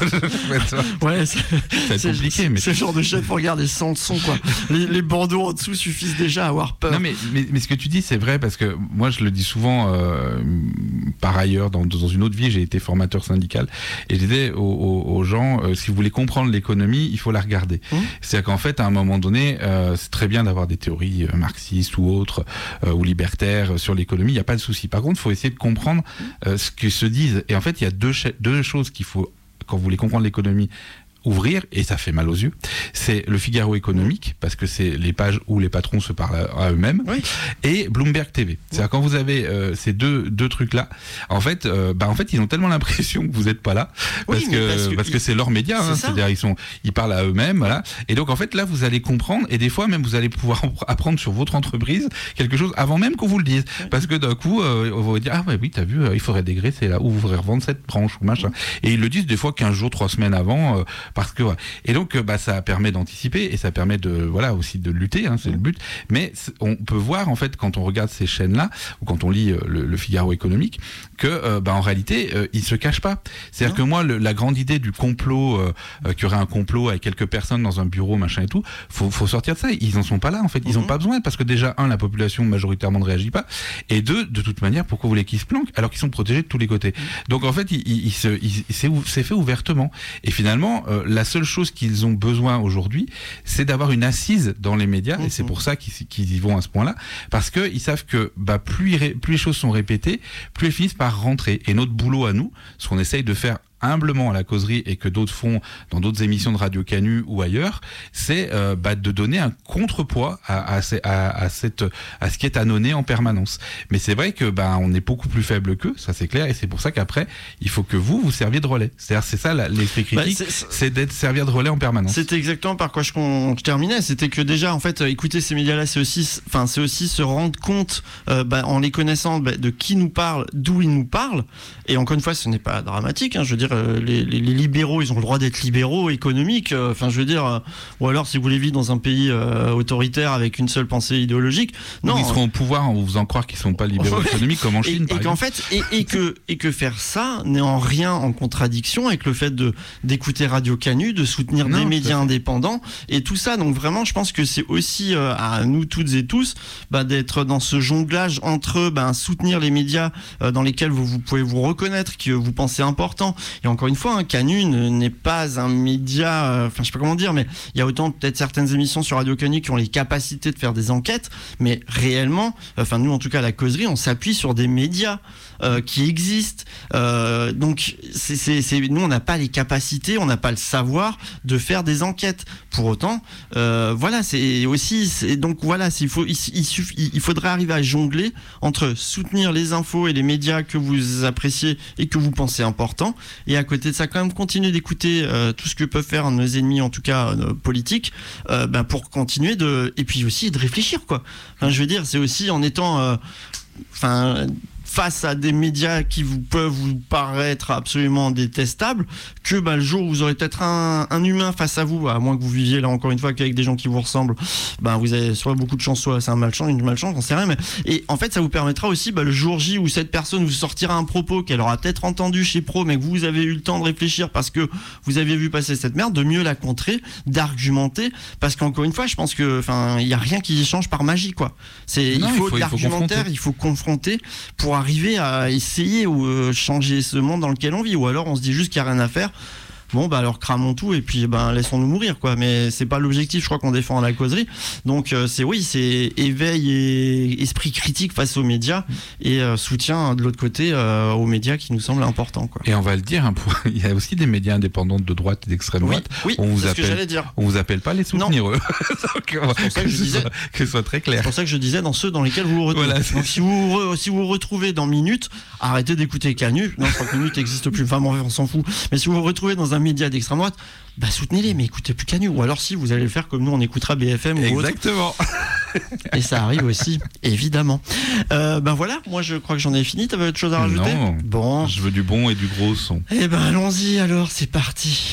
ouais, c'est, c'est compliqué. Mais ce genre de chaîne pour regarder sans son quoi. les, les bandeaux en dessous suffisent déjà à avoir peur. Non, mais, mais, mais ce que tu dis, c'est vrai parce que moi, je le dis souvent. Euh, par ailleurs, dans, dans une autre vie, j'ai été formateur syndical et je disais aux, aux, aux gens euh, si vous voulez comprendre l'économie il faut la regarder mmh. c'est-à-dire qu'en fait à un moment donné euh, c'est très bien d'avoir des théories euh, marxistes ou autres euh, ou libertaires euh, sur l'économie, il n'y a pas de souci. Par contre il faut essayer de comprendre euh, ce que se disent et en fait il y a deux, ch- deux choses qu'il faut quand vous voulez comprendre l'économie ouvrir, et ça fait mal aux yeux, c'est le Figaro économique, parce que c'est les pages où les patrons se parlent à, à eux-mêmes, oui. et Bloomberg T V. C'est-à-dire quand vous avez euh, ces deux, deux trucs-là, en fait, euh, bah, en fait, ils ont tellement l'impression que vous n'êtes pas là, parce, oui, que, parce que parce que c'est leur média, c'est hein, c'est-à-dire ils, sont, ils parlent à eux-mêmes, voilà. Et donc en fait, là, vous allez comprendre, et des fois même, vous allez pouvoir apprendre sur votre entreprise quelque chose avant même qu'on vous le dise, parce que d'un coup, euh, on va vous dire, ah ouais, oui, t'as vu, euh, il faudrait dégraisser là, ou vous faudrait revendre cette branche, ou machin. Et ils le disent des fois quinze jours, trois semaines avant, euh, parce que voilà. Et donc bah ça permet d'anticiper et ça permet de voilà aussi de lutter, hein, c'est le but. Mais on peut voir en fait quand on regarde ces chaînes-là ou quand on lit euh, le, le Figaro économique que euh, bah en réalité euh, ils se cachent pas. C'est-à-dire non. que moi le, la grande idée du complot, euh, euh, qu'il y aurait un complot avec quelques personnes dans un bureau machin et tout, faut faut sortir de ça. Ils en sont pas là en fait. Ils mm-hmm. ont pas besoin parce que déjà un la population majoritairement ne réagit pas et deux de toute manière pourquoi vous voulez qu'ils se planquent alors qu'ils sont protégés de tous les côtés. Mm-hmm. Donc en fait il, il, il se il, c'est, c'est fait ouvertement et finalement euh, la seule chose qu'ils ont besoin aujourd'hui, c'est d'avoir une assise dans les médias, mmh. et c'est pour ça qu'ils, qu'ils y vont à ce point-là, parce qu'ils savent que bah, plus, ré, plus les choses sont répétées, plus elles finissent par rentrer. Et notre boulot à nous, ce qu'on essaye de faire humblement à la causerie et que d'autres font dans d'autres émissions de Radio Canu ou ailleurs, c'est euh, bah, de donner un contrepoids à, à, à, à, cette, à ce qui est annonné en permanence. Mais c'est vrai que bah, on est beaucoup plus faible qu'eux, ça c'est clair, et c'est pour ça qu'après, il faut que vous, vous serviez de relais. C'est-à-dire, c'est ça la, l'esprit critique, bah, c'est, c'est d'être servir de relais en permanence. C'était exactement par quoi je, je terminais, c'était que déjà, en fait, écouter ces médias-là, c'est aussi, enfin, c'est aussi se rendre compte, euh, bah, en les connaissant, bah, de qui nous parle, d'où ils nous parlent, et encore une fois, ce n'est pas dramatique, hein, je veux dire, Les, les, les libéraux, ils ont le droit d'être libéraux économiques. Enfin, euh, je veux dire, euh, ou alors si vous voulez vivre dans un pays euh, autoritaire avec une seule pensée idéologique, non. Ils seront au pouvoir en vous faisant croire qu'ils sont pas libéraux économiques comme en Chine. Et, par et qu'en fait, et, et que et que faire ça n'est en rien en contradiction avec le fait de d'écouter Radio Canu, de soutenir non, des médias indépendants et tout ça. Donc vraiment, je pense que c'est aussi euh, à nous toutes et tous bah, d'être dans ce jonglage entre bah, soutenir les médias euh, dans lesquels vous, vous pouvez vous reconnaître, que vous pensez important, Et encore une fois, hein, Canu n'est pas un média, enfin euh, je sais pas comment dire, mais il y a autant peut-être certaines émissions sur Radio Canu qui ont les capacités de faire des enquêtes, mais réellement, enfin nous en tout cas à la causerie, on s'appuie sur des médias euh, qui existent. Euh, donc c'est, c'est, c'est, nous on n'a pas les capacités, on n'a pas le savoir de faire des enquêtes. Pour autant, euh, voilà, c'est aussi, c'est, donc voilà, c'est, il, faut, il, il, suffit, il faudrait arriver à jongler entre soutenir les infos et les médias que vous appréciez et que vous pensez importants, et à côté de ça quand même continuer d'écouter euh, tout ce que peuvent faire nos ennemis, en tout cas euh, politiques, euh, ben, pour continuer de, et puis aussi de réfléchir quoi. Enfin, je veux dire, c'est aussi en étant, euh, enfin. face à des médias qui vous peuvent vous paraître absolument détestables, que bah, le jour où vous aurez peut-être un, un humain face à vous, à moins que vous viviez là encore une fois qu'avec des gens qui vous ressemblent, bah, vous avez soit beaucoup de chance, soit c'est un malchance, une malchance, on sait rien. Mais... Et en fait, ça vous permettra aussi bah, le jour J où cette personne vous sortira un propos qu'elle aura peut-être entendu chez Pro, mais que vous avez eu le temps de réfléchir parce que vous aviez vu passer cette merde, de mieux la contrer, d'argumenter, parce qu'encore une fois, je pense que, enfin, il y a rien qui change par magie, quoi. C'est, non, il faut, il faut de l'argumentaire, il faut confronter pour arriver à essayer ou euh, changer ce monde dans lequel on vit, ou alors on se dit juste qu'il n'y a rien à faire. Bon bah alors cramons tout et puis ben laissons-nous mourir quoi. Mais c'est pas l'objectif, je crois, qu'on défend à la causerie. Donc euh, c'est oui, c'est éveil et esprit critique face aux médias et euh, soutien de l'autre côté euh, aux médias qui nous semblent importants quoi. Et on va le dire, hein, pour... il y a aussi des médias indépendants de droite et d'extrême droite. Oui, oui, on vous c'est appelle, ce que j'allais dire. On vous appelle pas les soutenir eux. Donc, c'est pour ça que, que, je disais, soit, que ce soit très clair. C'est pour ça que je disais dans ceux dans lesquels vous vous retrouvez. Voilà, donc si vous re, si vous vous retrouvez dans Minute, arrêtez d'écouter Canu. Non, je crois que Minute n'existe plus. Enfin bon, on s'en fout. Mais si vous vous retrouvez dans un média d'extrême droite, bah soutenez-les, mais écoutez plus Canu. Ou alors si vous allez le faire comme nous, on écoutera B F M ou autre. Exactement. Et ça arrive aussi, évidemment. Euh, ben voilà, moi je crois que j'en ai fini. T'avais autre chose à rajouter ? Non. Bon. Je veux du bon et du gros son. Eh ben allons-y alors, c'est parti.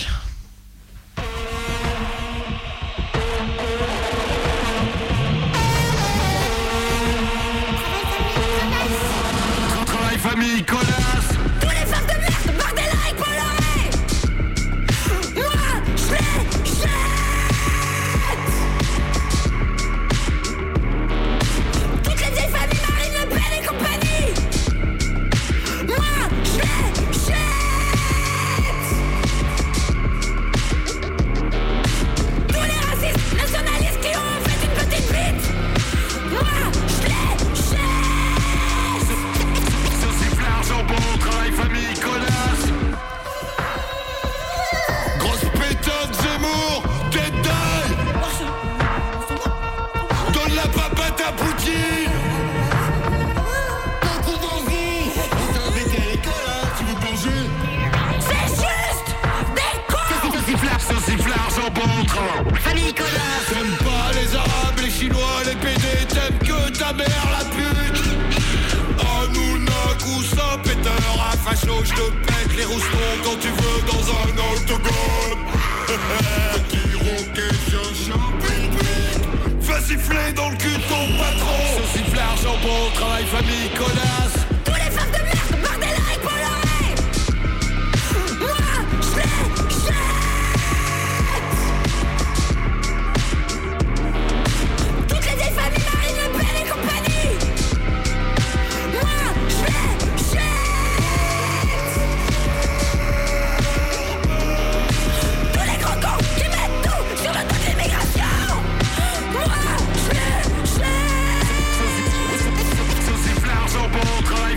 Travail, famille, connasse. Tous les femmes de merde, Bardella et Bolloré. Moi, je les jette. Toutes les vieilles familles, Marine Le Pen et compagnie. Moi, je les jette. Tous les racistes, nationalistes qui ont fait une petite bite. Moi, je les jette. Saucifle, argent bon, travail, famille, connasse. Grosse pétanque, Zemmour, tête d'œil. Donne la papate à Poutine. T'es à l'école, hein, tu veux manger. C'est juste des cons. Saucifle, saucifle, argent bon, travail. Famille connasse. T'aimes pas les Arabes, les Chinois, les P D, t'aimes que ta mère la pute. Oh nous coup ça péteur, à facho, je te pète les roustons quand tu veux dans un octogone. Petit roquet, chien, pique. Fais siffler dans le cul de ton patron. Saucifle, argent bon, travail, famille, connasse. Tous les femmes de merde, Bardella et Bolloré. Moi, je les jette. Toutes les vieilles familles, Marine Le Pen et compagnie. Moi, je les jette. Tous les gros cons qui mettent tout sur le dos de l'immigration. Moi, je les jette. Saucifle, argent bon, travail,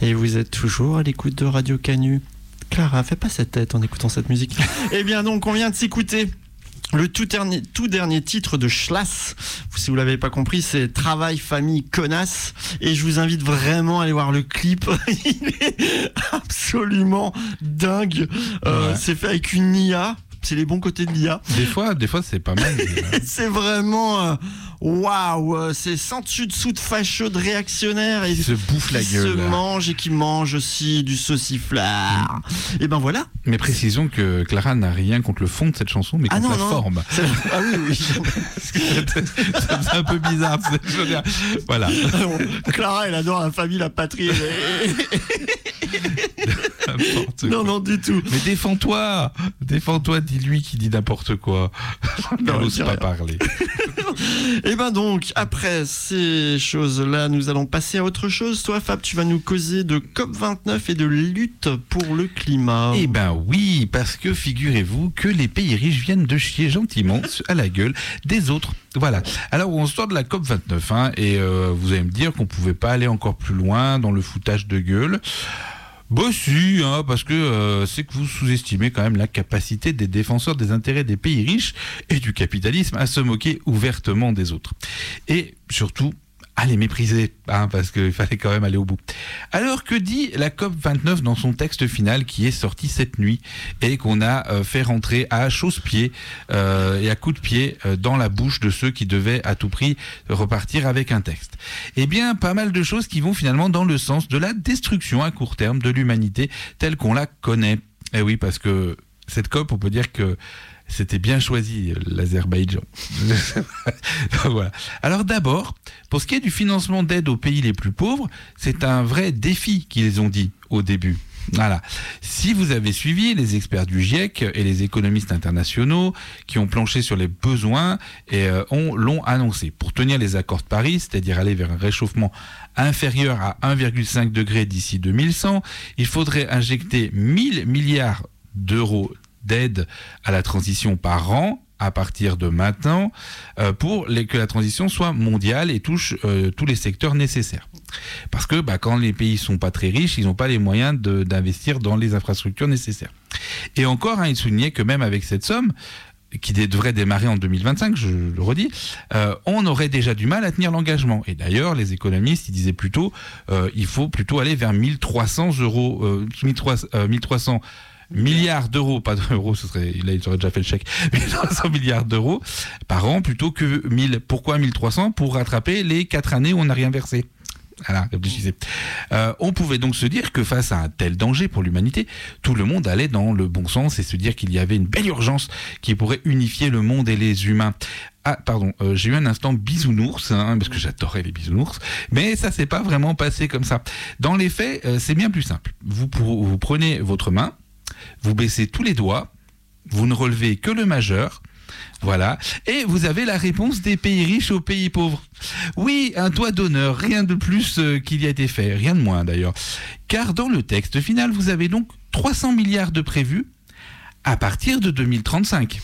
Et vous êtes toujours à l'écoute de Radio Canu. Clara, fais pas cette tête en écoutant cette musique. Eh bien donc, on vient de s'écouter le tout dernier, tout dernier titre de Schlass. Si vous l'avez pas compris, c'est Travail, famille, connasse. Et je vous invite vraiment à aller voir le clip. Il est absolument dingue. Euh, Ouais. C'est fait avec une I A. C'est les bons côtés de l'I A. Des fois, des fois c'est pas mal. mais, euh, C'est vraiment euh, waouh, euh, c'est sans dessus dessous de facheux, de réactionnaires et Il se bouffe la qui gueule. se mange et qui mange aussi du sauciflard. Et ben voilà. Mais précisons que Clara n'a rien contre le fond de cette chanson, mais Ah contre non, la non. forme. C'est- Ah oui, oui. Ça faisait un peu bizarre. c'est- je veux dire, Voilà. Clara, elle adore la famille, la patrie. Et- N'importe Non, quoi. non, du tout. Mais défends-toi. Défends-toi, dis-lui qui dit n'importe quoi. Non, Elle je n'ose dis pas rien. parler. Et ben donc, après ces choses-là, nous allons passer à autre chose. Toi, Fab, tu vas nous causer de COP vingt-neuf et de lutte pour le climat. Eh ben oui, parce que figurez-vous que les pays riches viennent de chier gentiment à la gueule des autres. Voilà. Alors on sort de la COP vingt-neuf, hein, et euh, vous allez me dire qu'on pouvait pas aller encore plus loin dans le foutage de gueule. Bah si, hein, parce que euh, c'est que vous sous-estimez quand même la capacité des défenseurs des intérêts des pays riches et du capitalisme à se moquer ouvertement des autres. Et surtout, à les mépriser, hein, parce qu'il fallait quand même aller au bout. Alors que dit la COP vingt-neuf dans son texte final qui est sorti cette nuit et qu'on a euh, fait rentrer à chausse-pied euh, et à coups de pied euh, dans la bouche de ceux qui devaient à tout prix repartir avec un texte. Eh bien, pas mal de choses qui vont finalement dans le sens de la destruction à court terme de l'humanité telle qu'on la connaît. Eh oui, parce que cette COP, on peut dire que c'était bien choisi, l'Azerbaïdjan. Donc, voilà. Alors d'abord, pour ce qui est du financement d'aide aux pays les plus pauvres, c'est un vrai défi qu'ils ont dit au début. Voilà. Si vous avez suivi les experts du GIEC et les économistes internationaux qui ont planché sur les besoins et euh, ont, l'ont annoncé. Pour tenir les accords de Paris, c'est-à-dire aller vers un réchauffement inférieur à un virgule cinq degré d'ici deux mille cent, il faudrait injecter mille milliards d'euros d'aide à la transition par an à partir de maintenant euh, pour les, que la transition soit mondiale et touche euh, tous les secteurs nécessaires. Parce que bah, quand les pays sont pas très riches, ils n'ont pas les moyens de, d'investir dans les infrastructures nécessaires. Et encore, hein, il soulignait que même avec cette somme, qui devrait démarrer en deux mille vingt-cinq, je le redis, euh, on aurait déjà du mal à tenir l'engagement. Et d'ailleurs, les économistes, ils disaient plutôt, euh, il faut plutôt aller vers mille trois cents euros, euh, mille trois cents milliards d'euros, pas d'euros, ce serait, là, ils auraient déjà fait le chèque, mille trois cents milliards d'euros par an plutôt que mille. Pourquoi mille trois cents? Pour rattraper les quatre années où on n'a rien versé. Voilà, réfléchissez. Euh, on pouvait donc se dire que face à un tel danger pour l'humanité, tout le monde allait dans le bon sens et se dire qu'il y avait une belle urgence qui pourrait unifier le monde et les humains. Ah, pardon, euh, j'ai eu un instant bisounours, hein, parce que j'adorais les bisounours, mais ça s'est pas vraiment passé comme ça. Dans les faits, euh, c'est bien plus simple. Vous, pour, vous prenez votre main, vous baissez tous les doigts, vous ne relevez que le majeur, voilà, et vous avez la réponse des pays riches aux pays pauvres. Oui, un doigt d'honneur, rien de plus euh, qu'il y a été fait, rien de moins d'ailleurs. Car dans le texte final, vous avez donc trois cents milliards de prévus à partir de deux mille trente-cinq.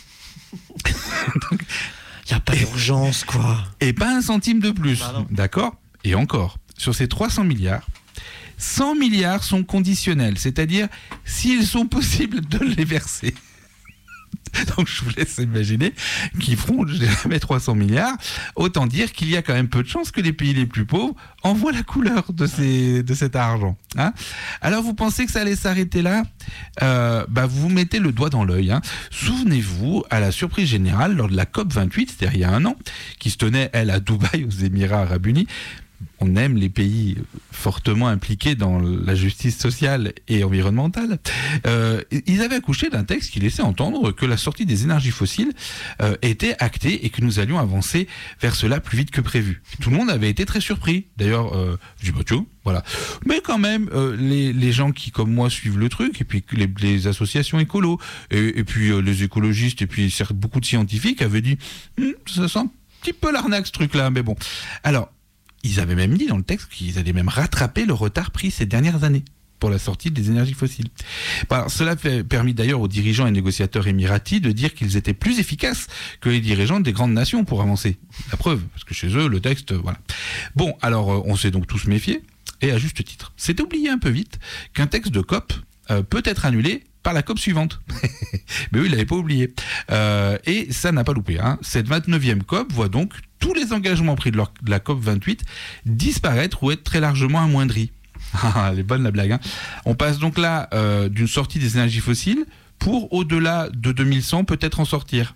Il n'y a pas d'urgence, quoi. Et pas un centime de plus, Bah non. d'accord? Et encore, sur ces trois cents milliards, cent milliards sont conditionnels, c'est-à-dire s'ils sont possibles de les verser. Donc je vous laisse imaginer qu'ils feront jamais trois cents milliards. Autant dire qu'il y a quand même peu de chances que les pays les plus pauvres envoient la couleur de, ces, de cet argent. Hein. Alors vous pensez que ça allait s'arrêter là? euh, bah Vous vous mettez le doigt dans l'œil. Hein. Souvenez-vous à la surprise générale lors de la COP vingt-huit, c'est-à-dire il y a un an, qui se tenait elle à Dubaï aux Émirats Arabes Unis. On aime les pays fortement impliqués dans la justice sociale et environnementale. Euh, ils avaient accouché d'un texte qui laissait entendre que la sortie des énergies fossiles euh, était actée et que nous allions avancer vers cela plus vite que prévu. Tout le monde avait été très surpris. D'ailleurs, euh, je dis bah tiens, voilà. Mais quand même, euh, les, les gens qui comme moi suivent le truc, et puis les, les associations écolos, et, et puis euh, les écologistes, et puis beaucoup de scientifiques avaient dit hm, ça sent un petit peu l'arnaque ce truc-là. Mais bon, alors. Ils avaient même dit dans le texte qu'ils allaient même rattraper le retard pris ces dernières années pour la sortie des énergies fossiles. Alors, cela a permis d'ailleurs aux dirigeants et négociateurs émiratis de dire qu'ils étaient plus efficaces que les dirigeants des grandes nations pour avancer. La preuve, parce que chez eux, le texte, voilà. Bon, alors on s'est donc tous méfiés. et à juste titre. C'est oublié un peu vite qu'un texte de C O P euh, peut être annulé par la C O P suivante. Mais oui, il l'avait pas oublié. Euh, et ça n'a pas loupé. Hein. Cette vingt-neuvième C O P voit donc tous les engagements pris de, leur, de la C O P vingt-huit disparaître ou être très largement amoindris. Elle est bonne la blague. Hein. On passe donc là euh, d'une sortie des énergies fossiles pour, au-delà de deux mille cent, peut-être en sortir.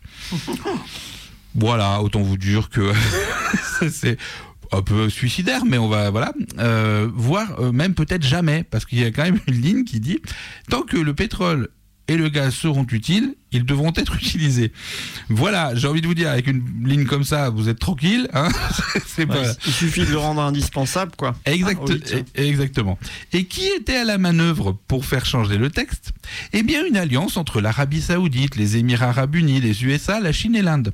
Voilà, autant vous dire que c'est un peu suicidaire, mais on va, voilà, euh, voire euh, même peut-être jamais, parce qu'il y a quand même une ligne qui dit « Tant que le pétrole et le gaz seront utiles, ils devront être utilisés. » Voilà, j'ai envie de vous dire, avec une ligne comme ça, vous êtes tranquille. Hein. C'est Ouais, pas... Il suffit de le rendre indispensable, quoi. Exact, Ah, oui, tiens. exactement. Et qui était à la manœuvre pour faire changer le texte ? Eh bien, une alliance entre l'Arabie Saoudite, les Émirats Arabes Unis, les U S A, la Chine et l'Inde.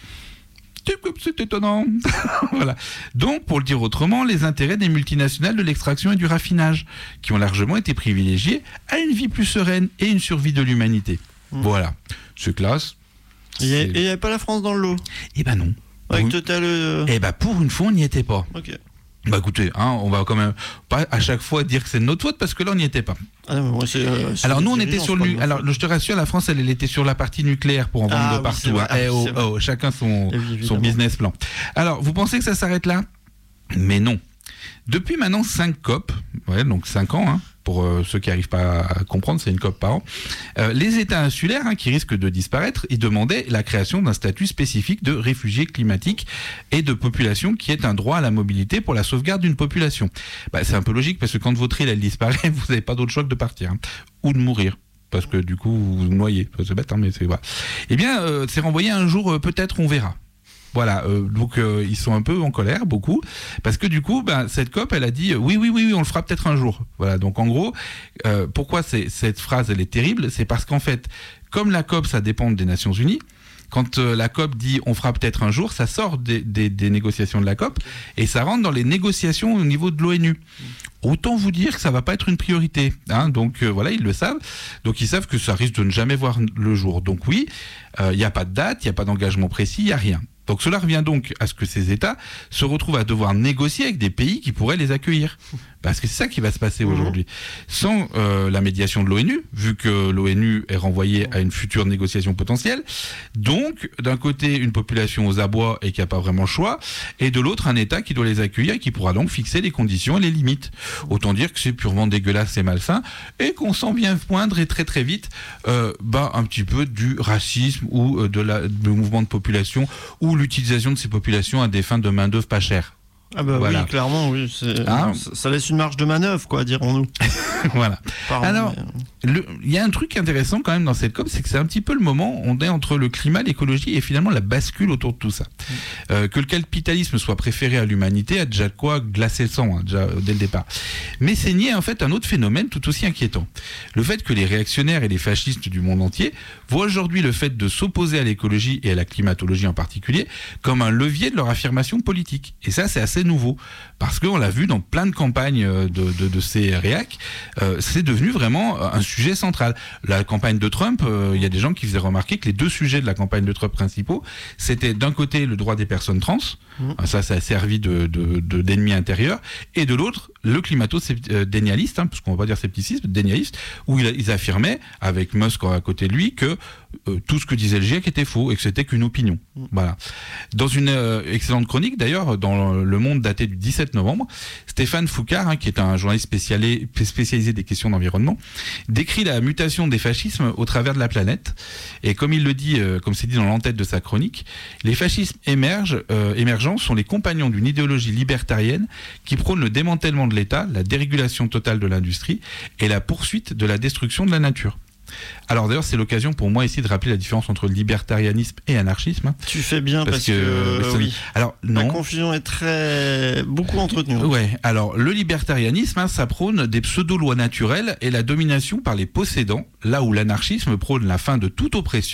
C'est étonnant. Voilà. Donc, pour le dire autrement, les intérêts des multinationales de l'extraction et du raffinage, qui ont largement été privilégiés à une vie plus sereine et une survie de l'humanité. Mmh. Voilà. C'est classe. Et il n'y avait pas la France dans le lot. Eh ben non. Avec Oui. Total. Euh... Eh ben pour une fois, on n'y était pas. Ok. Bah écoutez, hein, on va quand même pas à chaque fois dire que c'est de notre faute parce que là on n'y était pas. Ah non, moi, c'est, euh, c'est Alors nous on les était dirigeants, sur c'est le, pas alors je te rassure, la France elle, elle était sur la partie nucléaire pour en vendre Ah de oui, partout. c'est vrai. Hein. Ah oui, Eh, oh, c'est vrai. oh, chacun son, Eh oui, son évidemment. business plan. Alors vous pensez que ça s'arrête là ? Mais non. Depuis maintenant cinq C O P, ouais, donc cinq ans, hein, pour euh, ceux qui n'arrivent pas à comprendre, c'est une C O P par an, euh, les États insulaires hein, qui risquent de disparaître, ils demandaient la création d'un statut spécifique de réfugié climatique et de population qui est un droit à la mobilité pour la sauvegarde d'une population. Bah, c'est un peu logique parce que quand votre île elle disparaît, vous n'avez pas d'autre choix que de partir hein, ou de mourir. Parce que du coup, vous vous noyez. C'est bête, hein, mais c'est voilà. Eh bien, euh, c'est renvoyé un jour, euh, peut-être, on verra. Voilà, euh, donc euh, ils sont un peu en colère, beaucoup, parce que du coup, ben, cette C O P, elle a dit euh, oui, oui, oui, oui, on le fera peut-être un jour. Voilà, donc en gros, euh, pourquoi c'est, cette phrase, elle est terrible ? C'est parce qu'en fait, comme la C O P, ça dépend des Nations Unies, quand euh, la C O P dit on fera peut-être un jour, ça sort des, des, des négociations de la C O P et ça rentre dans les négociations au niveau de l'ONU. Autant vous dire que ça va pas être une priorité. Hein, donc euh, voilà, ils le savent. Donc ils savent que ça risque de ne jamais voir le jour. Donc oui, il euh, n'y a pas de date, il n'y a pas d'engagement précis, il n'y a rien. Donc cela revient donc à ce que ces États se retrouvent à devoir négocier avec des pays qui pourraient les accueillir. Parce que c'est ça qui va se passer mmh. aujourd'hui. Sans euh, la médiation de l'ONU, vu que l'ONU est renvoyée à une future négociation potentielle. Donc, d'un côté, une population aux abois et qui n'a pas vraiment le choix, et de l'autre, un État qui doit les accueillir et qui pourra donc fixer les conditions et les limites. Autant dire que c'est purement dégueulasse et malsain, et qu'on sent bien poindre et très très vite euh, bah, un petit peu du racisme ou euh, de la, du mouvement de population ou l'utilisation de ces populations à des fins de main-d'œuvre pas chère. Ah bah voilà. oui, clairement, oui. C'est, hein ça, ça laisse une marge de manœuvre, quoi, dirons-nous. Voilà. Pardon, Alors, mais... il y a un truc intéressant quand même dans cette C O P, c'est que c'est un petit peu le moment où on est entre le climat, l'écologie et finalement la bascule autour de tout ça. Mmh. Euh, que le capitalisme soit préféré à l'humanité a déjà de quoi glacer le sang, hein, déjà dès le départ. Mais c'est nier en fait un autre phénomène tout aussi inquiétant. Le fait que les réactionnaires et les fascistes du monde entier voient aujourd'hui le fait de s'opposer à l'écologie et à la climatologie en particulier comme un levier de leur affirmation politique. Et ça, c'est assez nouveau. Parce qu'on l'a vu dans plein de campagnes de, de, de ces réacs, euh, c'est devenu vraiment un sujet central. La campagne de Trump, il euh, y a des gens qui faisaient remarquer que les deux sujets de la campagne de Trump principaux, c'était d'un côté le droit des personnes trans, mmh. ça, ça a servi de, de, de, d'ennemi intérieur, et de l'autre, le climato-dénialiste, hein, parce qu'on va pas dire scepticisme, dénialiste, où il, ils affirmaient, avec Musk à côté de lui, que euh, tout ce que disait le GIEC était faux et que c'était qu'une opinion. Mmh. Voilà. Dans une euh, excellente chronique, d'ailleurs, dans Le Monde daté du dix-sept novembre, Stéphane Foucard, hein, qui est un journaliste spécialisé, spécialisé des questions d'environnement, décrit la mutation des fascismes au travers de la planète. Et comme il le dit, euh, comme c'est dit dans l'entête de sa chronique, les fascismes émergent, euh, émergents sont les compagnons d'une idéologie libertarienne qui prône le démantèlement de l'État, la dérégulation totale de l'industrie et la poursuite de la destruction de la nature. Alors d'ailleurs, c'est l'occasion pour moi ici de rappeler la différence entre libertarianisme et anarchisme. Tu fais bien parce, parce que, que euh, oui. Alors non. La confusion est très beaucoup entretenue. Ouais. Alors le libertarianisme, hein, ça prône des pseudo-lois naturelles et la domination par les possédants, là où l'anarchisme prône la fin de toute oppression,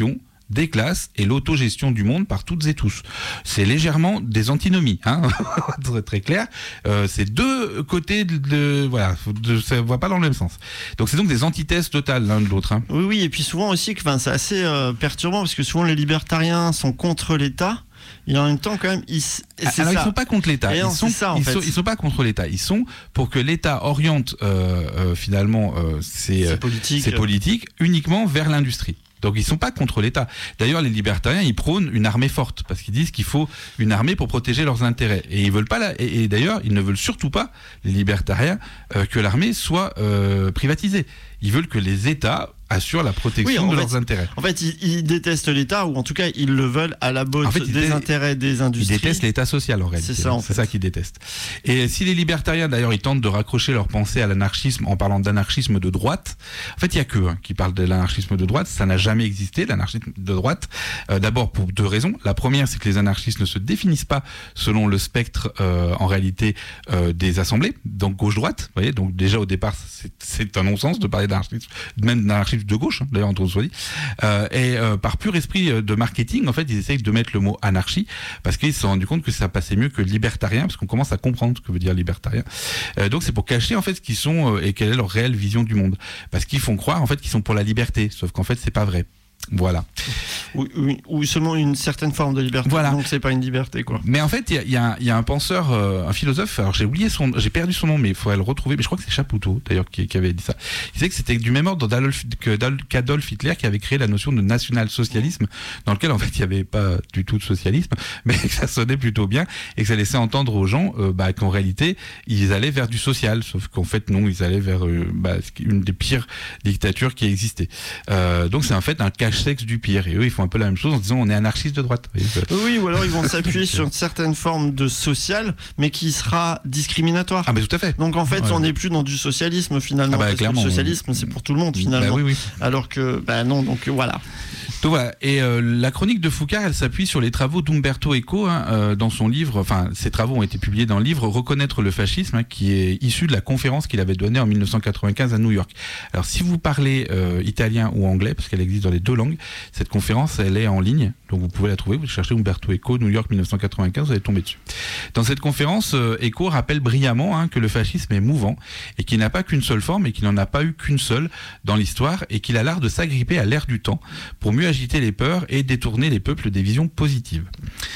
des classes et l'autogestion du monde par toutes et tous. C'est légèrement des antinomies, hein, très, très clair. Euh, c'est deux côtés de, de voilà, de, ça va pas dans le même sens. Donc c'est donc des antithèses totales l'un de l'autre. Hein. Oui, oui, et puis souvent aussi, enfin, c'est assez euh, perturbant parce que souvent les libertariens sont contre l'État. Et en même temps, quand même, ils, c'est alors ça. ils sont pas contre l'État. Et non, ils sont, ça, en ils fait. sont, ils sont pas contre l'État. Ils sont pour que l'État oriente euh, euh, finalement euh, ses, C'est politique. ses politiques uniquement vers l'industrie. Donc ils sont pas contre l'État. D'ailleurs, les libertariens, ils prônent une armée forte parce qu'ils disent qu'il faut une armée pour protéger leurs intérêts. Et ils veulent pas la, et, et d'ailleurs, ils ne veulent surtout pas, les libertariens, euh, que l'armée soit euh, privatisée. Ils veulent que les États assurent la protection Oui, de fait, leurs intérêts. En fait, ils, ils détestent l'État, ou en tout cas, ils le veulent à la botte En fait, des dé- intérêts des Ils industries. détestent l'État social en réalité. C'est ça, en C'est fait. ça qu'ils détestent. Et si les libertariens, d'ailleurs, ils tentent de raccrocher leur pensée à l'anarchisme en parlant d'anarchisme de droite, en fait, il y a qu'eux hein, qui parlent de l'anarchisme de droite. Ça n'a jamais existé, l'anarchisme de droite. Euh, d'abord pour deux raisons. La première, c'est que les anarchistes ne se définissent pas selon le spectre, euh, en réalité, euh, des assemblées, donc gauche-droite. Vous voyez, donc déjà au départ, c'est, c'est un non-sens de parler d'anarchisme, même d'anarchisme de gauche, hein, d'ailleurs, entre on soit dit. Euh, et euh, par pur esprit de marketing, en fait, ils essayent de mettre le mot anarchie parce qu'ils se sont rendus compte que ça passait mieux que libertarien, parce qu'on commence à comprendre ce que veut dire libertarien. Euh, donc c'est pour cacher en fait ce qu'ils sont euh, et quelle est leur réelle vision du monde, parce qu'ils font croire en fait qu'ils sont pour la liberté, sauf qu'en fait c'est pas vrai. Voilà. Ou, ou, ou seulement une certaine forme de liberté. Voilà. Donc c'est pas une liberté, quoi. Mais en fait, il y, y, y a un penseur, euh, un philosophe. Alors j'ai oublié son, j'ai perdu son nom, mais il faudrait le retrouver. Mais je crois que c'est Chapoutot d'ailleurs qui, qui avait dit ça. Il disait que c'était du même ordre d'Adolf, que qu'Adolf Hitler qui avait créé la notion de national-socialisme, dans lequel en fait il n'y avait pas du tout de socialisme, mais que ça sonnait plutôt bien et que ça laissait entendre aux gens euh, bah, qu'en réalité ils allaient vers du social, sauf qu'en fait non, ils allaient vers euh, bah, une des pires dictatures qui existaient. Euh, donc c'est en fait un cache-sexe du pire. Et eux, ils font un peu la même chose en disant on est anarchiste de droite. Oui, ou alors ils vont s'appuyer sur une certaine forme de social, mais qui sera discriminatoire. Ah, mais tout à fait. Donc en fait, Ouais. on n'est plus dans du socialisme finalement. Ah bah, parce que clairement, le socialisme, c'est pour tout le monde finalement. Bah, oui, oui. Alors que, bah non, donc voilà. Donc voilà. Et euh, la chronique de Foucart, elle s'appuie sur les travaux d'Umberto Eco hein, euh, dans son livre. Enfin, ces travaux ont été publiés dans le livre Reconnaître le fascisme, hein, qui est issu de la conférence qu'il avait donnée en mille neuf cent quatre-vingt-quinze à New York. Alors, si vous parlez euh, italien ou anglais, parce qu'elle existe dans les deux langues, cette conférence, elle est en ligne. Donc vous pouvez la trouver. Vous cherchez Umberto Eco, New York mille neuf cent quatre-vingt-quinze, vous allez tomber dessus. Dans cette conférence, euh, Eco rappelle brillamment hein, que le fascisme est mouvant et qu'il n'a pas qu'une seule forme et qu'il n'en a pas eu qu'une seule dans l'histoire et qu'il a l'art de s'agripper à l'air du temps pour mieux agiter les peurs et détourner les peuples des visions positives.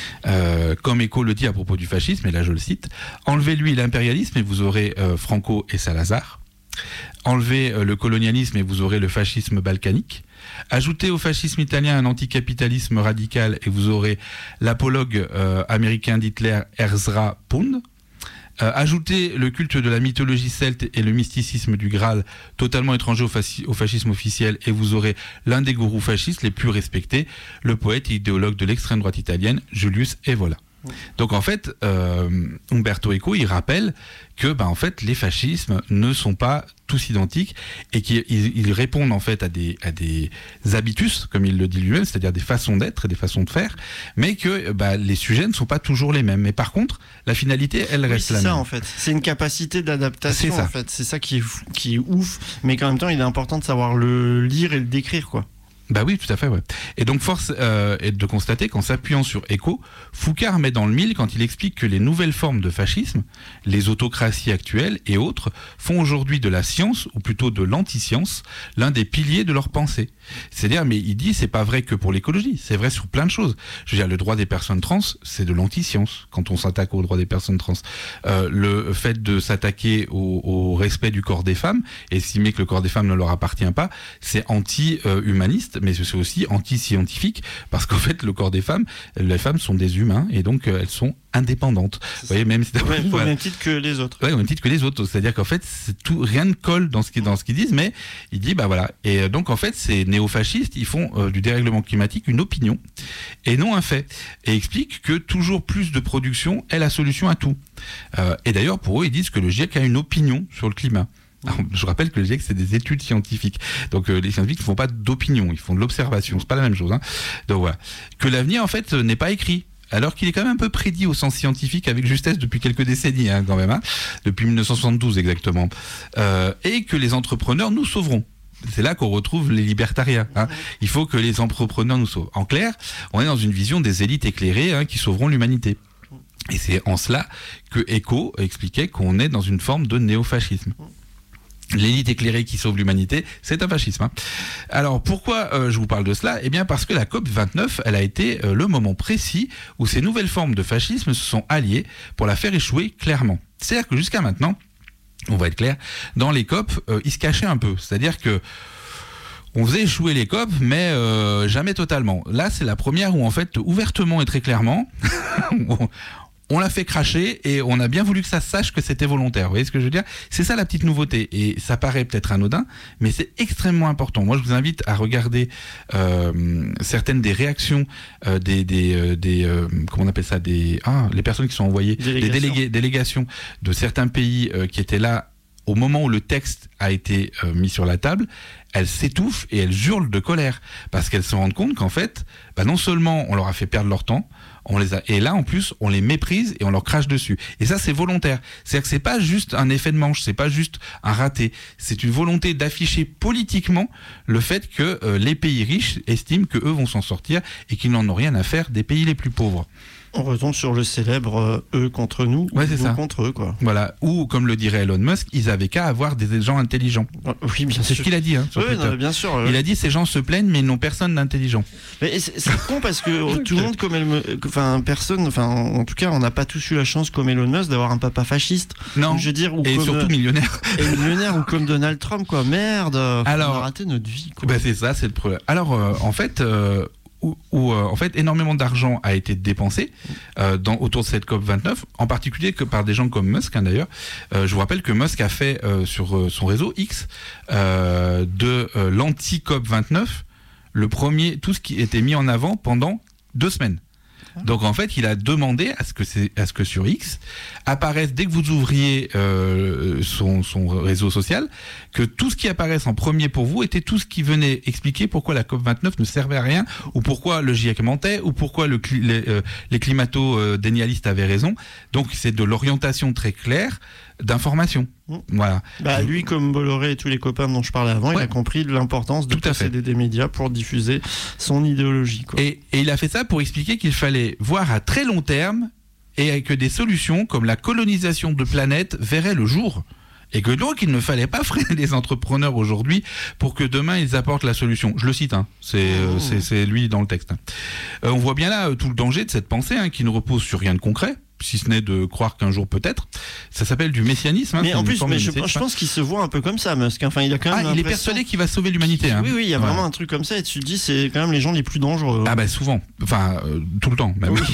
Euh, comme Eco le dit à propos du fascisme, et là je le cite, « Enlevez-lui l'impérialisme et vous aurez euh, Franco et Salazar. Enlevez euh, le colonialisme et vous aurez le fascisme balkanique. Ajoutez au fascisme italien un anticapitalisme radical et vous aurez l'apologue euh, américain d'Hitler, Ezra Pound. Euh, ajoutez le culte de la mythologie celte et le mysticisme du Graal, totalement étranger au, fasci- au fascisme officiel, et vous aurez l'un des gourous fascistes les plus respectés, le poète et idéologue de l'extrême droite italienne, Julius Evola. Donc en fait, euh, Umberto Eco, il rappelle que ben, en fait, les fascismes ne sont pas tous identiques et qu'ils ils répondent en fait à des, à des habitus, comme il le dit lui-même, c'est-à-dire des façons d'être et des façons de faire, mais que ben, les sujets ne sont pas toujours les mêmes. Mais par contre, la finalité, elle Oui, reste c'est la ça même. en fait. C'est une capacité d'adaptation C'est ça. en fait. C'est ça qui est, fou- qui est ouf, mais qu'en même temps, il est important de savoir le lire et le décrire, quoi. Bah oui, tout à fait, ouais. Et donc, force euh, est de constater qu'en s'appuyant sur Eco, Foucart met dans le mille quand il explique que les nouvelles formes de fascisme, les autocraties actuelles et autres, font aujourd'hui de la science, ou plutôt de l'anti-science, l'un des piliers de leur pensée. C'est-à-dire, mais il dit, c'est pas vrai que pour l'écologie, c'est vrai sur plein de choses. Je veux dire, le droit des personnes trans, c'est de l'anti-science, quand on s'attaque au droit des personnes trans. Euh, le fait de s'attaquer au, au respect du corps des femmes, estimer que le corps des femmes ne leur appartient pas, c'est anti-humaniste, mais c'est aussi anti-scientifique, parce qu'en fait, le corps des femmes, les femmes sont des humains, et donc euh, elles sont indépendantes. Vous voyez, même si Ouais, au voilà. même titre que les autres. Ouais, au même titre que les autres. C'est-à-dire qu'en fait, c'est tout, rien ne colle dans ce qu'ils, dans ce qu'ils disent, mais il dit, bah voilà. Et euh, donc, en fait, ces néo-fascistes, ils font euh, du dérèglement climatique une opinion, et non un fait. Et expliquent que toujours plus de production est la solution à tout. Euh, et d'ailleurs, pour eux, ils disent que le GIEC a une opinion sur le climat. Alors, je rappelle que le GIEC, c'est des études scientifiques. Donc, euh, les scientifiques ne font pas d'opinion, ils font de l'observation. C'est pas la même chose. Hein. Donc, voilà. Que l'avenir, en fait, n'est pas écrit. Alors qu'il est quand même un peu prédit au sens scientifique avec justesse depuis quelques décennies, hein, quand même, hein, depuis mille neuf cent soixante-douze exactement. Euh, et que les entrepreneurs nous sauveront. c'est là qu'on retrouve les libertariens. Hein. Il faut que les entrepreneurs nous sauvent. En clair, on est dans une vision des élites éclairées hein, qui sauveront l'humanité. Et c'est en cela que Eco expliquait qu'on est dans une forme de néofascisme. L'élite éclairée qui sauve l'humanité, c'est un fascisme. Hein. Alors pourquoi euh, je vous parle de cela ? Eh bien parce que la COP vingt-neuf, elle a été euh, le moment précis où ces nouvelles formes de fascisme se sont alliées pour la faire échouer clairement. C'est-à-dire que jusqu'à maintenant, on va être clair, dans les COP, euh, ils se cachaient un peu. C'est-à-dire que on faisait échouer les COP, mais euh, jamais totalement. Là, c'est la première où en fait, ouvertement et très clairement, on l'a fait cracher et on a bien voulu que ça sache que c'était volontaire. Vous voyez ce que je veux dire ? C'est ça la petite nouveauté. Et ça paraît peut-être anodin, mais c'est extrêmement important. Moi, je vous invite à regarder euh, certaines des réactions euh, des, des, euh, des euh, comment on appelle ça, des ah, les personnes qui sont envoyées, des délégués, délégations de certains pays euh, qui étaient là au moment où le texte a été euh, mis sur la table. Elles s'étouffent et elles hurlent de colère parce qu'elles se rendent compte qu'en fait, bah non seulement on leur a fait perdre leur temps, on les a, et là en plus on les méprise et on leur crache dessus. Et ça c'est volontaire. C'est-à-dire que c'est pas juste un effet de manche, c'est pas juste un raté. C'est une volonté d'afficher politiquement le fait que euh, les pays riches estiment que eux vont s'en sortir et qu'ils n'en ont rien à faire des pays les plus pauvres. On retombe sur le célèbre euh, eux contre nous, ouais, c'est nous ça. contre eux, quoi. Voilà. Ou, comme le dirait Elon Musk, ils avaient qu'à avoir des gens intelligents. Oui, bien c'est sûr. ce qu'il a dit. Hein, sur oui, Twitter. non, bien sûr. Il a dit ces gens se plaignent, mais ils n'ont personne d'intelligent. Mais c'est, c'est con parce que tout le monde, comme elle me, enfin personne, enfin en tout cas, on n'a pas tous eu la chance comme Elon Musk d'avoir un papa fasciste. Non. Je veux dire, ou et comme, surtout millionnaire. Et millionnaire ou comme Donald Trump, quoi. Merde. Alors, on a raté notre vie. Quoi. Bah c'est ça, c'est le problème. Alors, euh, en fait. Euh, où, où euh, en fait énormément d'argent a été dépensé euh, dans, autour de cette COP vingt-neuf, en particulier que par des gens comme Musk hein, d'ailleurs. Euh, je vous rappelle que Musk a fait euh, sur euh, son réseau X euh, de euh, l'anti-COP vingt-neuf le premier, tout ce qui était mis en avant pendant deux semaines. Donc en fait, il a demandé à ce que, c'est, à ce que sur X apparaisse, dès que vous ouvriez euh, son, son réseau social, que tout ce qui apparaisse en premier pour vous était tout ce qui venait expliquer pourquoi la COP vingt-neuf ne servait à rien, ou pourquoi le GIEC mentait, ou pourquoi le, les, euh, les climato-dénialistes avaient raison. Donc c'est de l'orientation très claire d'information. Mmh. Voilà. Bah, lui, comme Bolloré et tous les copains dont je parlais avant, ouais. il a compris l'importance de posséder des médias pour diffuser son idéologie. Quoi. Et, et il a fait ça pour expliquer qu'il fallait voir à très long terme et que des solutions comme la colonisation de planètes verraient le jour. Et que donc, il ne fallait pas freiner les entrepreneurs aujourd'hui pour que demain, ils apportent la solution. Je le cite, hein. c'est, oh. euh, c'est, c'est lui dans le texte. Hein. Euh, on voit bien là euh, tout le danger de cette pensée hein, qui ne repose sur rien de concret, si ce n'est de croire qu'un jour peut-être. Ça s'appelle du messianisme. Hein, mais en plus, mais je, je pense qu'il se voit un peu comme ça, Musk. Enfin, il a quand même. Ah, il est persuadé qu'il va sauver l'humanité. Hein. Oui, oui, il y a ouais. vraiment un truc comme ça. Et tu te dis, c'est quand même les gens les plus dangereux. Ah bah souvent, enfin euh, tout le temps. Même. Oui.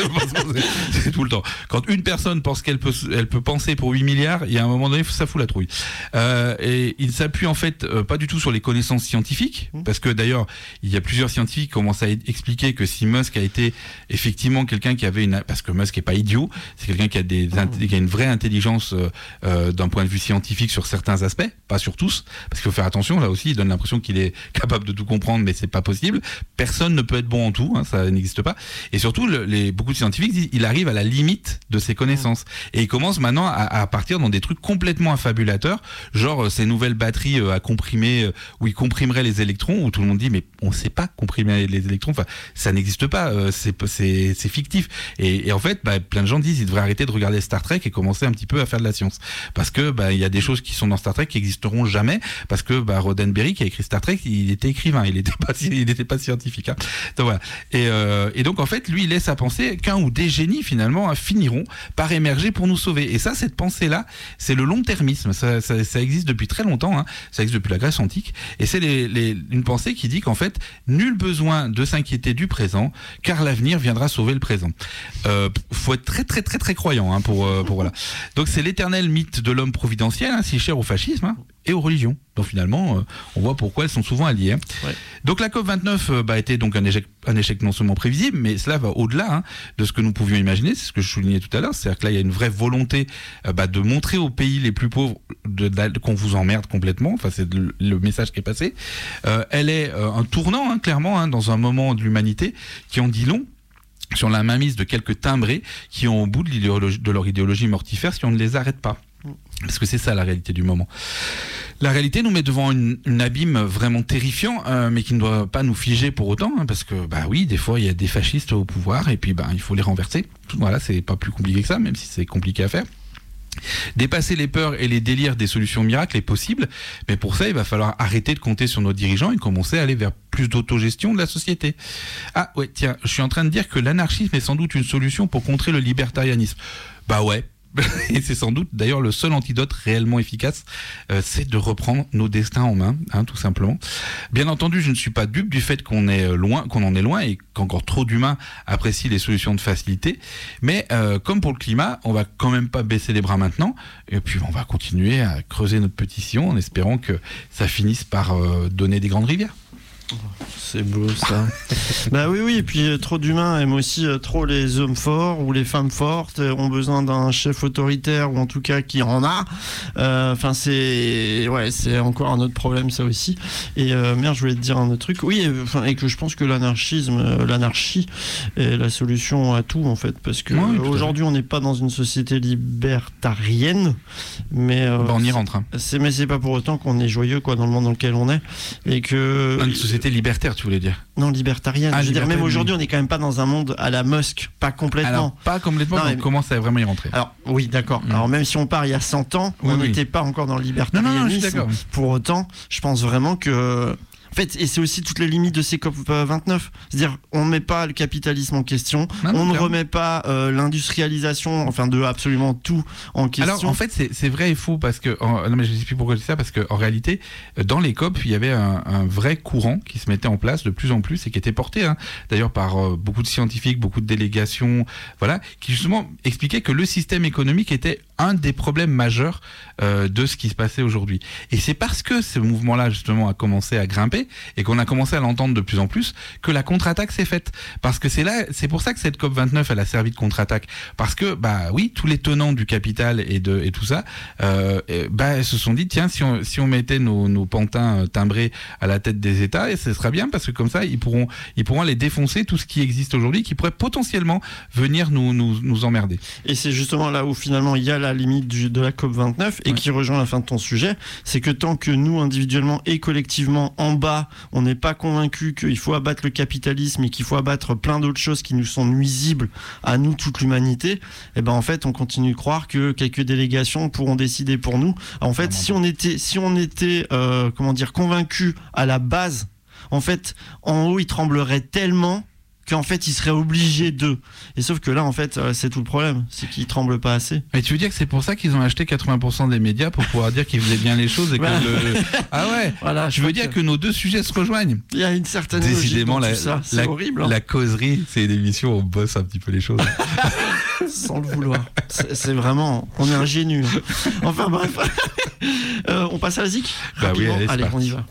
c'est, c'est tout le temps. Quand une personne pense qu'elle peut, elle peut penser pour huit milliards, il y a un moment donné, ça fout la trouille. Euh, et il s'appuie en fait euh, pas du tout sur les connaissances scientifiques, mmh. parce que d'ailleurs, il y a plusieurs scientifiques qui commencent à expliquer que si Musk a été effectivement quelqu'un qui avait une, parce que Musk est pas idiot. C'est quelqu'un qui a, des, qui a une vraie intelligence euh, d'un point de vue scientifique sur certains aspects, pas sur tous, parce qu'il faut faire attention, là aussi, il donne l'impression qu'il est capable de tout comprendre, mais c'est pas possible. Personne ne peut être bon en tout, hein, ça n'existe pas. Et surtout, le, les, beaucoup de scientifiques disent qu'il arrive à la limite de ses connaissances. Et il commence maintenant à, à partir dans des trucs complètement affabulateurs, genre ces nouvelles batteries euh, à comprimer, euh, où il comprimerait les électrons, où tout le monde dit, mais on sait pas comprimer les électrons, enfin, ça n'existe pas, euh, c'est, c'est, c'est fictif. Et, et en fait, bah, plein de gens disent qu'ils devraient arrêter de regarder Star Trek et commencer un petit peu à faire de la science, parce que bah il y a des choses qui sont dans Star Trek qui existeront jamais, parce que bah Roddenberry qui a écrit Star Trek, il était écrivain, il était pas il était pas scientifique hein. Donc voilà. Et, euh, et donc en fait lui il laisse à penser qu'un ou des génies finalement hein, finiront par émerger pour nous sauver. Et ça, cette pensée là, c'est le long-termisme, ça, ça, ça existe depuis très longtemps hein. Ça existe depuis la Grèce antique, et c'est les, les, une pensée qui dit qu'en fait nul besoin de s'inquiéter du présent, car l'avenir viendra sauver le présent. Euh, faut être très très très très croyant hein, pour, euh, pour voilà. Donc c'est l'éternel mythe de l'homme providentiel, hein, si cher au fascisme hein, et aux religions. Donc finalement, euh, on voit pourquoi elles sont souvent alliées. Hein. Ouais. Donc la COP vingt-neuf euh, bah, était donc un échec, un échec non seulement prévisible, mais cela va au-delà hein, de ce que nous pouvions imaginer. C'est ce que je soulignais tout à l'heure. C'est-à-dire que là, il y a une vraie volonté euh, bah, de montrer aux pays les plus pauvres de, de, de, qu'on vous emmerde complètement. Enfin, c'est le, le message qui est passé. Euh, elle est euh, un tournant, hein, clairement, hein, dans un moment de l'humanité qui en dit long sur la mainmise de quelques timbrés qui ont au bout de, de leur idéologie mortifère si on ne les arrête pas. Parce que c'est ça la réalité du moment. La réalité nous met devant une, une abîme vraiment terrifiant, euh, mais qui ne doit pas nous figer pour autant, hein, parce que bah oui, des fois il y a des fascistes au pouvoir et puis bah il faut les renverser. Voilà, c'est pas plus compliqué que ça, même si c'est compliqué à faire. Dépasser les peurs et les délires des solutions miracles est possible, mais pour ça il va falloir arrêter de compter sur nos dirigeants et commencer à aller vers plus d'autogestion de la société. Ah ouais, tiens, je suis en train de dire que l'anarchisme est sans doute une solution pour contrer le libertarianisme. Bah ouais. Et c'est sans doute d'ailleurs le seul antidote réellement efficace, euh, c'est de reprendre nos destins en main, hein, tout simplement. Bien entendu, je ne suis pas dupe du fait qu'on est loin, qu'on en est loin et qu'encore trop d'humains apprécient les solutions de facilité. Mais euh, comme pour le climat, on va quand même pas baisser les bras maintenant. Et puis on va continuer à creuser notre petit sillon en espérant que ça finisse par euh, donner des grandes rivières. C'est beau ça. Bah oui oui et puis euh, trop d'humains aiment aussi euh, trop les hommes forts ou les femmes fortes, euh, ont besoin d'un chef autoritaire ou en tout cas qui en a. Enfin euh, c'est ouais c'est encore un autre problème ça aussi. Et euh, merde je voulais te dire un autre truc. Oui enfin et, et que je pense que l'anarchisme, euh, l'anarchie est la solution à tout en fait parce que oui, aujourd'hui on n'est pas dans une société libertarienne mais euh, bah, on y rentre. Hein. C'est mais c'est pas pour autant qu'on est joyeux quoi dans le monde dans lequel on est et que une société libertaire tu voulais dire. Non, libertarienne. Ah, je veux dire, même aujourd'hui, oui. on n'est quand même pas dans un monde à la Musk, pas complètement. Alors, pas complètement, non, mais on commence à vraiment y rentrer. Alors, oui, d'accord. Mmh. Alors, même si on part il y a cent ans, oui, on n'était oui. pas encore dans le libertarianisme. Non, non, non, je suis d'accord. Pour autant, je pense vraiment que... En fait, et c'est aussi toutes les limites de ces C O P vingt-neuf. C'est-à-dire, on ne met pas le capitalisme en question, non, non, on ne remet pas euh, l'industrialisation, enfin de absolument tout en question. Alors, en fait, c'est, c'est vrai et faux parce que, en, non mais je ne sais plus pourquoi je dis ça, parce qu'en réalité, dans les C O P, il y avait un, un vrai courant qui se mettait en place de plus en plus et qui était porté, hein, d'ailleurs par euh, beaucoup de scientifiques, beaucoup de délégations, voilà, qui justement expliquait que le système économique était un des problèmes majeurs euh, de ce qui se passait aujourd'hui. Et c'est parce que ce mouvement-là, justement, a commencé à grimper et qu'on a commencé à l'entendre de plus en plus que la contre-attaque s'est faite. Parce que c'est là, c'est pour ça que cette C O P vingt-neuf, elle a servi de contre-attaque. Parce que, bah oui, tous les tenants du capital et de et tout ça, euh, bah se sont dit, tiens, si on si on mettait nos nos pantins timbrés à la tête des États, et ce serait bien parce que comme ça, ils pourront ils pourront aller défoncer tout ce qui existe aujourd'hui, qui pourrait potentiellement venir nous nous nous emmerder. Et c'est justement là où finalement il y a la limite du, de la C O P vingt-neuf et ouais. qui rejoint la fin de ton sujet, c'est que tant que nous individuellement et collectivement en bas, on n'est pas convaincu qu'il faut abattre le capitalisme et qu'il faut abattre plein d'autres choses qui nous sont nuisibles à nous, toute l'humanité, et ben en fait on continue de croire que quelques délégations pourront décider pour nous. Alors, en fait, ah, si on était, si on était, euh, comment dire, convaincu à la base, en fait, en haut il tremblerait tellement qu'en fait, ils seraient obligés de. Et sauf que là, en fait, c'est tout le problème, c'est qu'ils tremblent pas assez. Mais tu veux dire que c'est pour ça qu'ils ont acheté quatre-vingts pour cent des médias pour pouvoir dire qu'ils faisaient bien les choses et que le... Ah ouais. Voilà, je, je veux dire que... que nos deux sujets se rejoignent. Il y a une certaine Décidément, logique dans la, tout ça. C'est la, horrible. Hein. La causerie, c'est une émission où on bosse un petit peu les choses. Sans le vouloir. C'est, c'est vraiment... On est ingénus. Enfin bref. euh, on passe à la Z I C ? Bah oui, allez, allez on y va.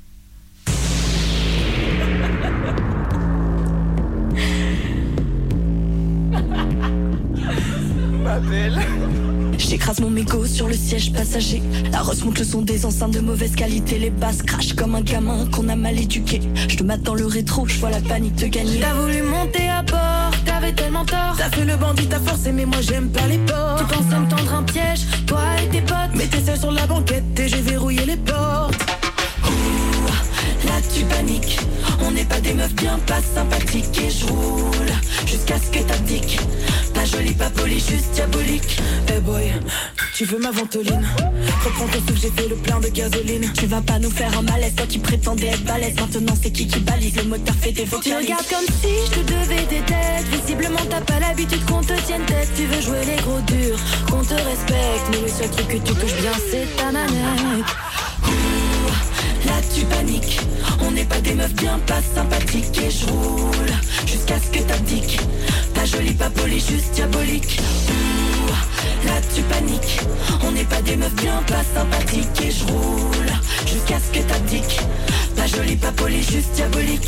J'écrase mon mégot sur le siège passager. La Ross monte le son des enceintes de mauvaise qualité. Les basses crachent comme un gamin qu'on a mal éduqué. Je te mate dans le rétro, je vois la panique te gagner. T'as voulu monter à bord, t'avais tellement tort. T'as fait le bandit, t'as forcé, mais moi j'aime pas les porcs. Tu pensais me tendre un piège, toi et tes potes. Mais t'es seul sur la banquette et j'ai verrouillé les portes. Ouh, là tu paniques. On n'est pas des meufs bien pas sympathiques. Et je roule jusqu'à ce que t'abdiques. Pas jolie, pas poli, juste diabolique. Hey boy, tu veux ma ventoline? Reprends ton souffle, j'ai fait le plein de gasoline. Tu vas pas nous faire un malaise, toi qui prétendais être balèze. Maintenant c'est qui qui balise, le moteur fait des vocalises. Tu regardes comme si je te devais des têtes. Visiblement t'as pas l'habitude qu'on te tienne tête. Tu veux jouer les gros durs, qu'on te respecte. Mais le seul truc que tu touches bien c'est ta manette. Ouh, là tu paniques. On n'est pas des meufs bien pas sympathiques. Et je roule jusqu'à ce que t'abdiques. Pas jolie, pas poli, juste diabolique. Ouh, là tu paniques. On n'est pas des meufs bien pas sympathiques. Et je roule jusqu'à ce que t'abdiques. Pas jolie, pas poli, juste diabolique.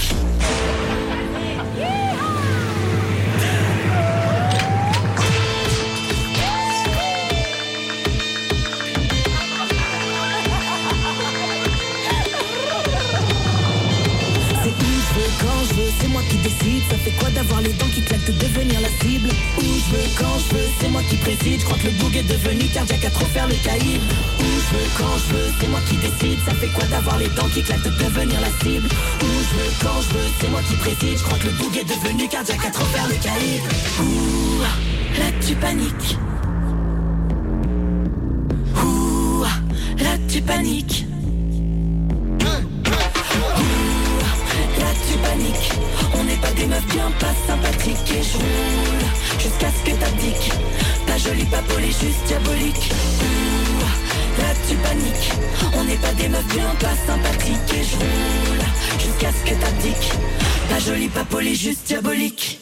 C'est moi qui décide, ça fait quoi d'avoir les dents qui claquent de devenir la cible. Où je veux, quand je veux, c'est moi qui préside. Je crois que le boug est devenu cardiaque à trop faire le caïd. Où je veux, quand je veux, c'est moi qui décide. Ça fait quoi d'avoir les dents qui claquent de devenir la cible? Où je veux, quand je veux, c'est moi qui préside. Je crois que le boug est devenu cardiaque à trop faire le caïd. Ouh, là tu paniques. Ouh, là tu paniques. Là tu paniques. On n'est pas des meufs bien pas sympathiques. Et je roule jusqu'à ce que t'abdiques. Pas jolie, pas poli, juste diabolique. Ouh, là tu paniques. On n'est pas des meufs bien pas sympathiques. Et je roule jusqu'à ce que t'abdiques. Pas jolie, pas poli, juste diabolique.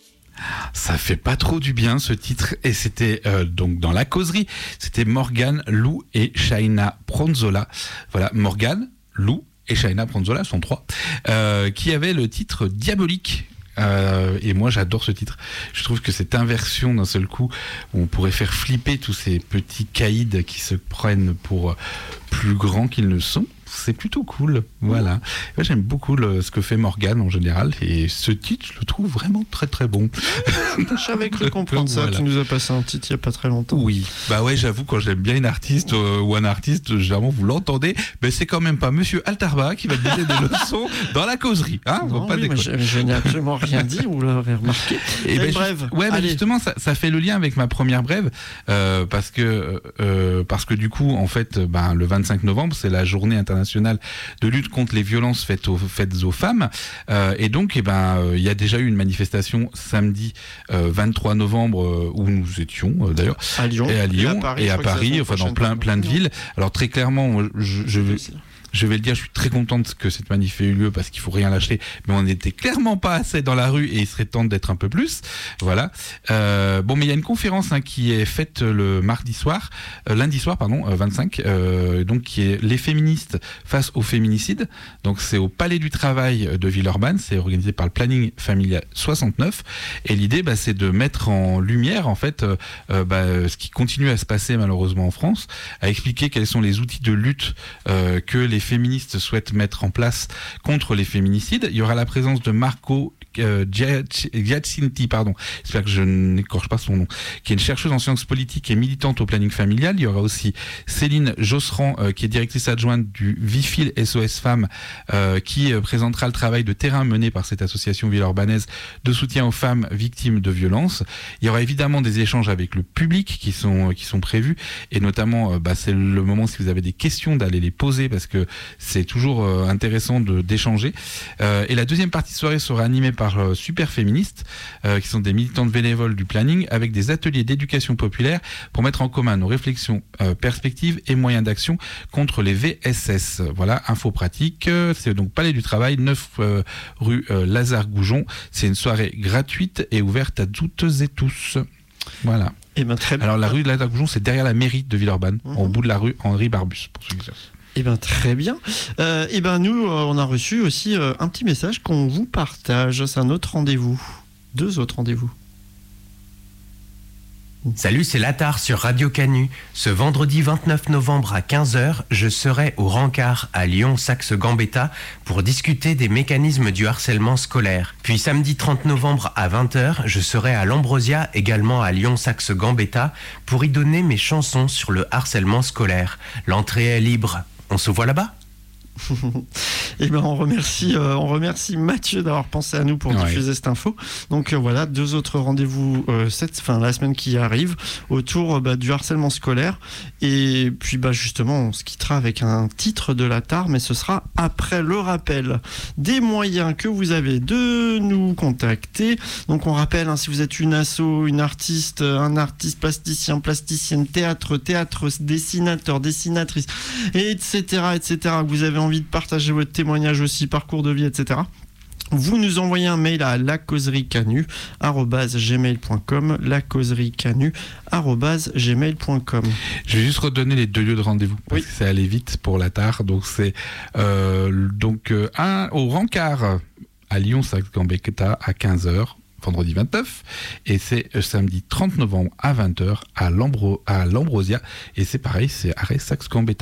Ça fait pas trop du bien ce titre, et c'était euh, donc dans la causerie, c'était Morgane, Lou et Shaina Pronzola. Voilà, Morgane, Lou et Shaina Pronzola sont trois, euh, qui avaient le titre Diabolique. Euh, et moi j'adore ce titre. Je trouve que cette inversion d'un seul coup, où on pourrait faire flipper tous ces petits caïds qui se prennent pour plus grands qu'ils ne sont, c'est plutôt cool. Voilà. Moi, j'aime beaucoup le, ce que fait Morgane en général, et ce titre, je le trouve vraiment très très bon. J'avais cru comprendre ça. Voilà. Tu nous as passé un titre il n'y a pas très longtemps. Oui. Bah ouais, j'avoue, quand j'aime bien une artiste euh, ou un artiste, généralement vous l'entendez, mais c'est quand même pas Monsieur Altarba qui va te donner des leçons dans la causerie. Hein, Non, faut pas oui, mais je, je n'ai absolument rien dit, vous l'aurez remarqué. Et ben, brève. Ouais, bah Allez. justement, ça, ça fait le lien avec ma première brève, euh, parce que euh, parce que du coup, en fait, ben, le vingt-cinq novembre, c'est la journée internationale de lutte contre les violences faites aux, faites aux femmes, euh, et donc, eh ben, il euh, y a déjà eu une manifestation samedi euh, vingt-trois novembre euh, où nous étions euh, d'ailleurs À Lyon. et à Lyon Et à Paris, et je à crois que c'est la Paris, semaine enfin dans prochaine, plein pardon. plein de villes. Alors très clairement, je, je vais Je vais le dire, je suis très contente que cette manif ait eu lieu parce qu'il faut rien lâcher, mais on n'était clairement pas assez dans la rue et il serait temps d'être un peu plus. Voilà. Euh, bon, mais il y a une conférence hein, qui est faite le mardi soir, euh, lundi soir, pardon, euh, vingt-cinq, euh, donc qui est les féministes face au féminicide. Donc c'est au Palais du Travail de Villeurbanne, c'est organisé par le Planning Familial soixante-neuf, et l'idée, bah, c'est de mettre en lumière en fait euh, euh, bah, ce qui continue à se passer malheureusement en France, à expliquer quels sont les outils de lutte euh, que les féministes souhaitent mettre en place contre les féminicides. Il y aura la présence de Marco euh, Giacinti, pardon, j'espère que je n'écorche pas son nom, qui est une chercheuse en sciences politiques et militante au planning familial. Il y aura aussi Céline Josserand, euh, qui est directrice adjointe du Vifil S O S Femmes, euh, qui euh, présentera le travail de terrain mené par cette association villeurbanaise de soutien aux femmes victimes de violences. Il y aura évidemment des échanges avec le public qui sont, qui sont prévus, et notamment, euh, bah, c'est le moment, si vous avez des questions, d'aller les poser, parce que c'est toujours euh, intéressant de, d'échanger. Euh, et la deuxième partie de soirée sera animée par euh, Super Féministes, euh, qui sont des militantes bénévoles du planning, avec des ateliers d'éducation populaire pour mettre en commun nos réflexions, euh, perspectives et moyens d'action contre les V S S. Voilà, info pratique. Euh, c'est donc Palais du Travail, neuf euh, rue euh, Lazare Goujon. C'est une soirée gratuite et ouverte à toutes et tous. Voilà. Et ben, très bien. Alors la rue de Lazare Goujon, c'est derrière la mairie de Villeurbanne, Mmh. au bout de la rue Henri Barbus, pour ceux qui savent. Eh bien, très bien. Euh, eh bien, nous, euh, on a reçu aussi euh, un petit message qu'on vous partage. C'est un autre rendez-vous. Deux autres rendez-vous. Salut, c'est Latar sur Radio Canu. Ce vendredi vingt-neuf novembre à quinze heures, je serai au Rancard à Lyon-Saxe-Gambetta pour discuter des mécanismes du harcèlement scolaire. Puis samedi trente novembre à vingt heures, je serai à l'Ambrosia, également à Lyon-Saxe-Gambetta, pour y donner mes chansons sur le harcèlement scolaire. L'entrée est libre. On se voit là-bas ? Eh ben, on remercie, euh, on remercie Mathieu d'avoir pensé à nous pour Ouais. diffuser cette info. Donc euh, voilà, deux autres rendez-vous euh, cette, fin, la semaine qui arrive autour euh, bah, du harcèlement scolaire. Et puis bah, justement, on se quittera avec un titre de la tare, mais ce sera après le rappel des moyens que vous avez de nous contacter. Donc on rappelle, hein, si vous êtes une asso, une artiste, un artiste plasticien, plasticienne, théâtre, théâtre, dessinateur, dessinatrice, et cetera, et cetera, que vous avez envie de partager votre témoignage aussi, parcours de vie, et cetera, vous nous envoyez un mail à lacauseriecanu arobase gmail point com, lacauseriecanu arobase gmail point com. Je vais juste redonner les deux lieux de rendez-vous parce Oui. que c'est allé vite pour la tare. Donc c'est euh, donc euh, un au Rancard à Lyon-Saxe-Gambetta à quinze heures. Vendredi vingt-neuf, et c'est euh, samedi trente novembre à vingt heures à, Lambro, à l'Ambrosia, et c'est pareil, c'est arrêt Saxe-Gambetta.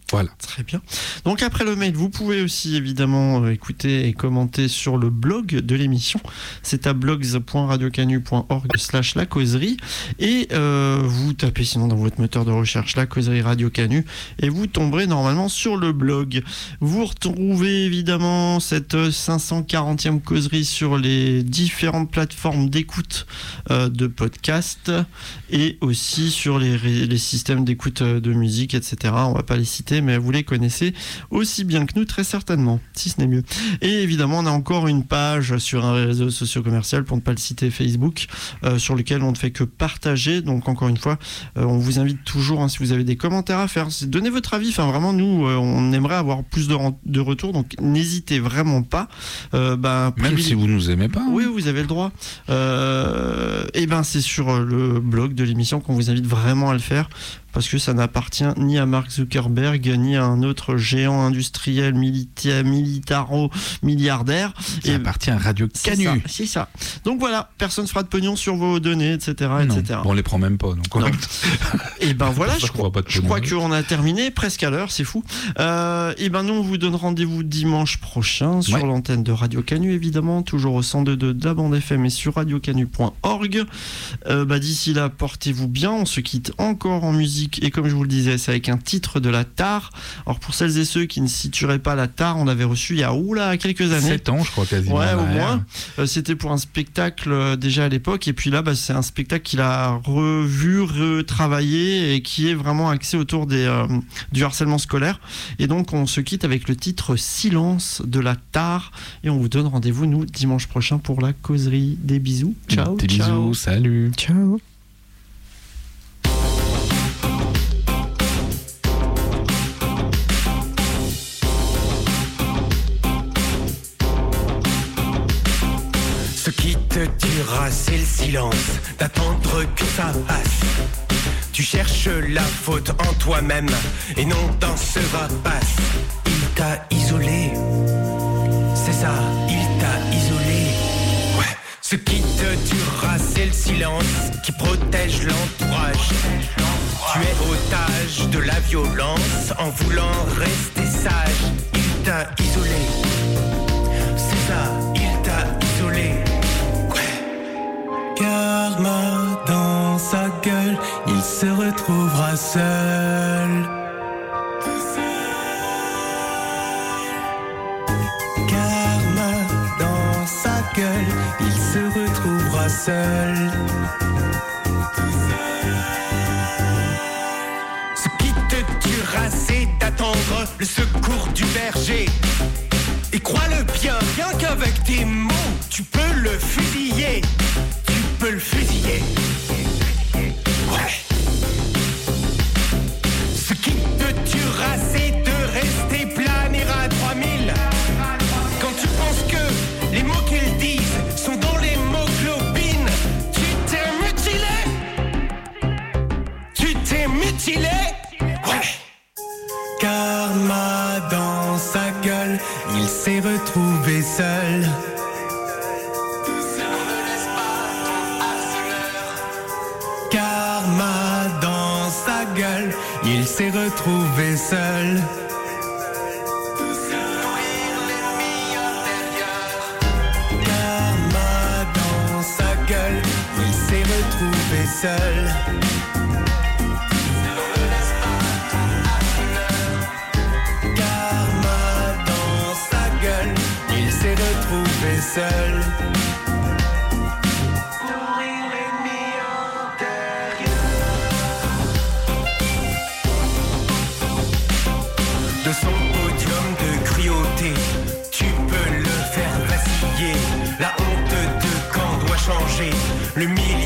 Voilà. Très bien. Donc après le mail, vous pouvez aussi évidemment euh, écouter et commenter sur le blog de l'émission. C'est à blogs point radio canu point org slash la causerie. Et euh, vous tapez sinon dans votre moteur de recherche la causerie Radio Canu et vous tomberez normalement sur le blog. Vous retrouvez évidemment cette cinq cent quarantième causerie sur les différentes plateformes d'écoute euh, de podcasts et aussi sur les, les systèmes d'écoute de musique, et cetera. On va pas les citer, mais vous les connaissez aussi bien que nous, très certainement, si ce n'est mieux. Et évidemment, on a encore une page sur un réseau socio-commercial, pour ne pas le citer, Facebook, euh, sur lequel on ne fait que partager. Donc, encore une fois, euh, on vous invite toujours, hein, si vous avez des commentaires à faire, donnez votre avis. Enfin, vraiment, nous, euh, on aimerait avoir plus de, de retours, donc n'hésitez vraiment pas. Euh, bah, Même privilégi- si vous nous aimez pas. Oui, vous avez le droit. Euh, et ben, c'est sur le blog de l'émission qu'on vous invite vraiment à le faire, parce que ça n'appartient ni à Mark Zuckerberg, ni à un autre géant industriel milita- militaro-milliardaire. Ça Et appartient à Radio c'est Canu. ça, c'est ça. Donc voilà, personne ne fera de pognon sur vos données, et cetera, Non, et cetera. bon, on les prend même pas. Donc on- Non. Et ben voilà, Pour ça je qu'on voit crois, pas de je crois pognon. qu'on a terminé presque à l'heure, c'est fou. Euh, et ben nous, on vous donne rendez-vous dimanche prochain sur Ouais. l'antenne de Radio Canu, évidemment, toujours au cent deux de la bande F M et sur radio canu point org. Euh, bah, d'ici là, portez-vous bien. On se quitte encore en musique et comme je vous le disais, c'est avec un titre de la Tare. Alors pour celles et ceux qui ne situeraient pas la Tare, on l'avait reçu il y a oula quelques années. sept ans, je crois, quasiment. Ouais, au derrière. moins. Euh, c'était pour un spectacle euh, déjà à l'époque. Et puis là, bah, c'est un spectacle qu'il a revu, retravaillé et qui est vraiment axé autour des, euh, du harcèlement scolaire. Et donc, on se quitte avec le titre Silence de la Tare. Et on vous donne rendez-vous, nous, dimanche prochain pour la causerie. Des bisous. Ciao. Des ciao. bisous, salut. Ciao. Ce qui te tuera, c'est le silence, d'attendre que ça passe. Tu cherches la faute en toi-même et non dans ce rapace. Il t'a isolé, c'est ça, il t'a isolé. Ouais. Ce qui te tuera, c'est le silence qui protège l'entourage. Tu es otage de la violence en voulant rester sage. Il t'a isolé, c'est ça, il t'a isolé. Karma dans sa gueule, il se retrouvera seul. Karma dans sa gueule, il se retrouvera seul. Ce qui te tuera, c'est d'attendre le secours du berger. Et crois-le bien, rien qu'avec tes mots, tu peux le fusiller. Tu peux le fusiller. Ouais. Ce qui te tuera, c'est de rester planer à trois mille. Quand tu penses que les mots qu'ils disent sont dans l'hémoglobine, tu t'es mutilé. Tu t'es mutilé. Ouais. Karma dans sa gueule, il s'est retrouvé seul. Karma dans sa gueule, il s'est retrouvé seul. Karma dans sa gueule, il s'est retrouvé seul. Karma dans sa gueule, il s'est retrouvé seul. De son podium de cruauté, tu peux le faire vaciller. La honte de camp doit changer. Le milieu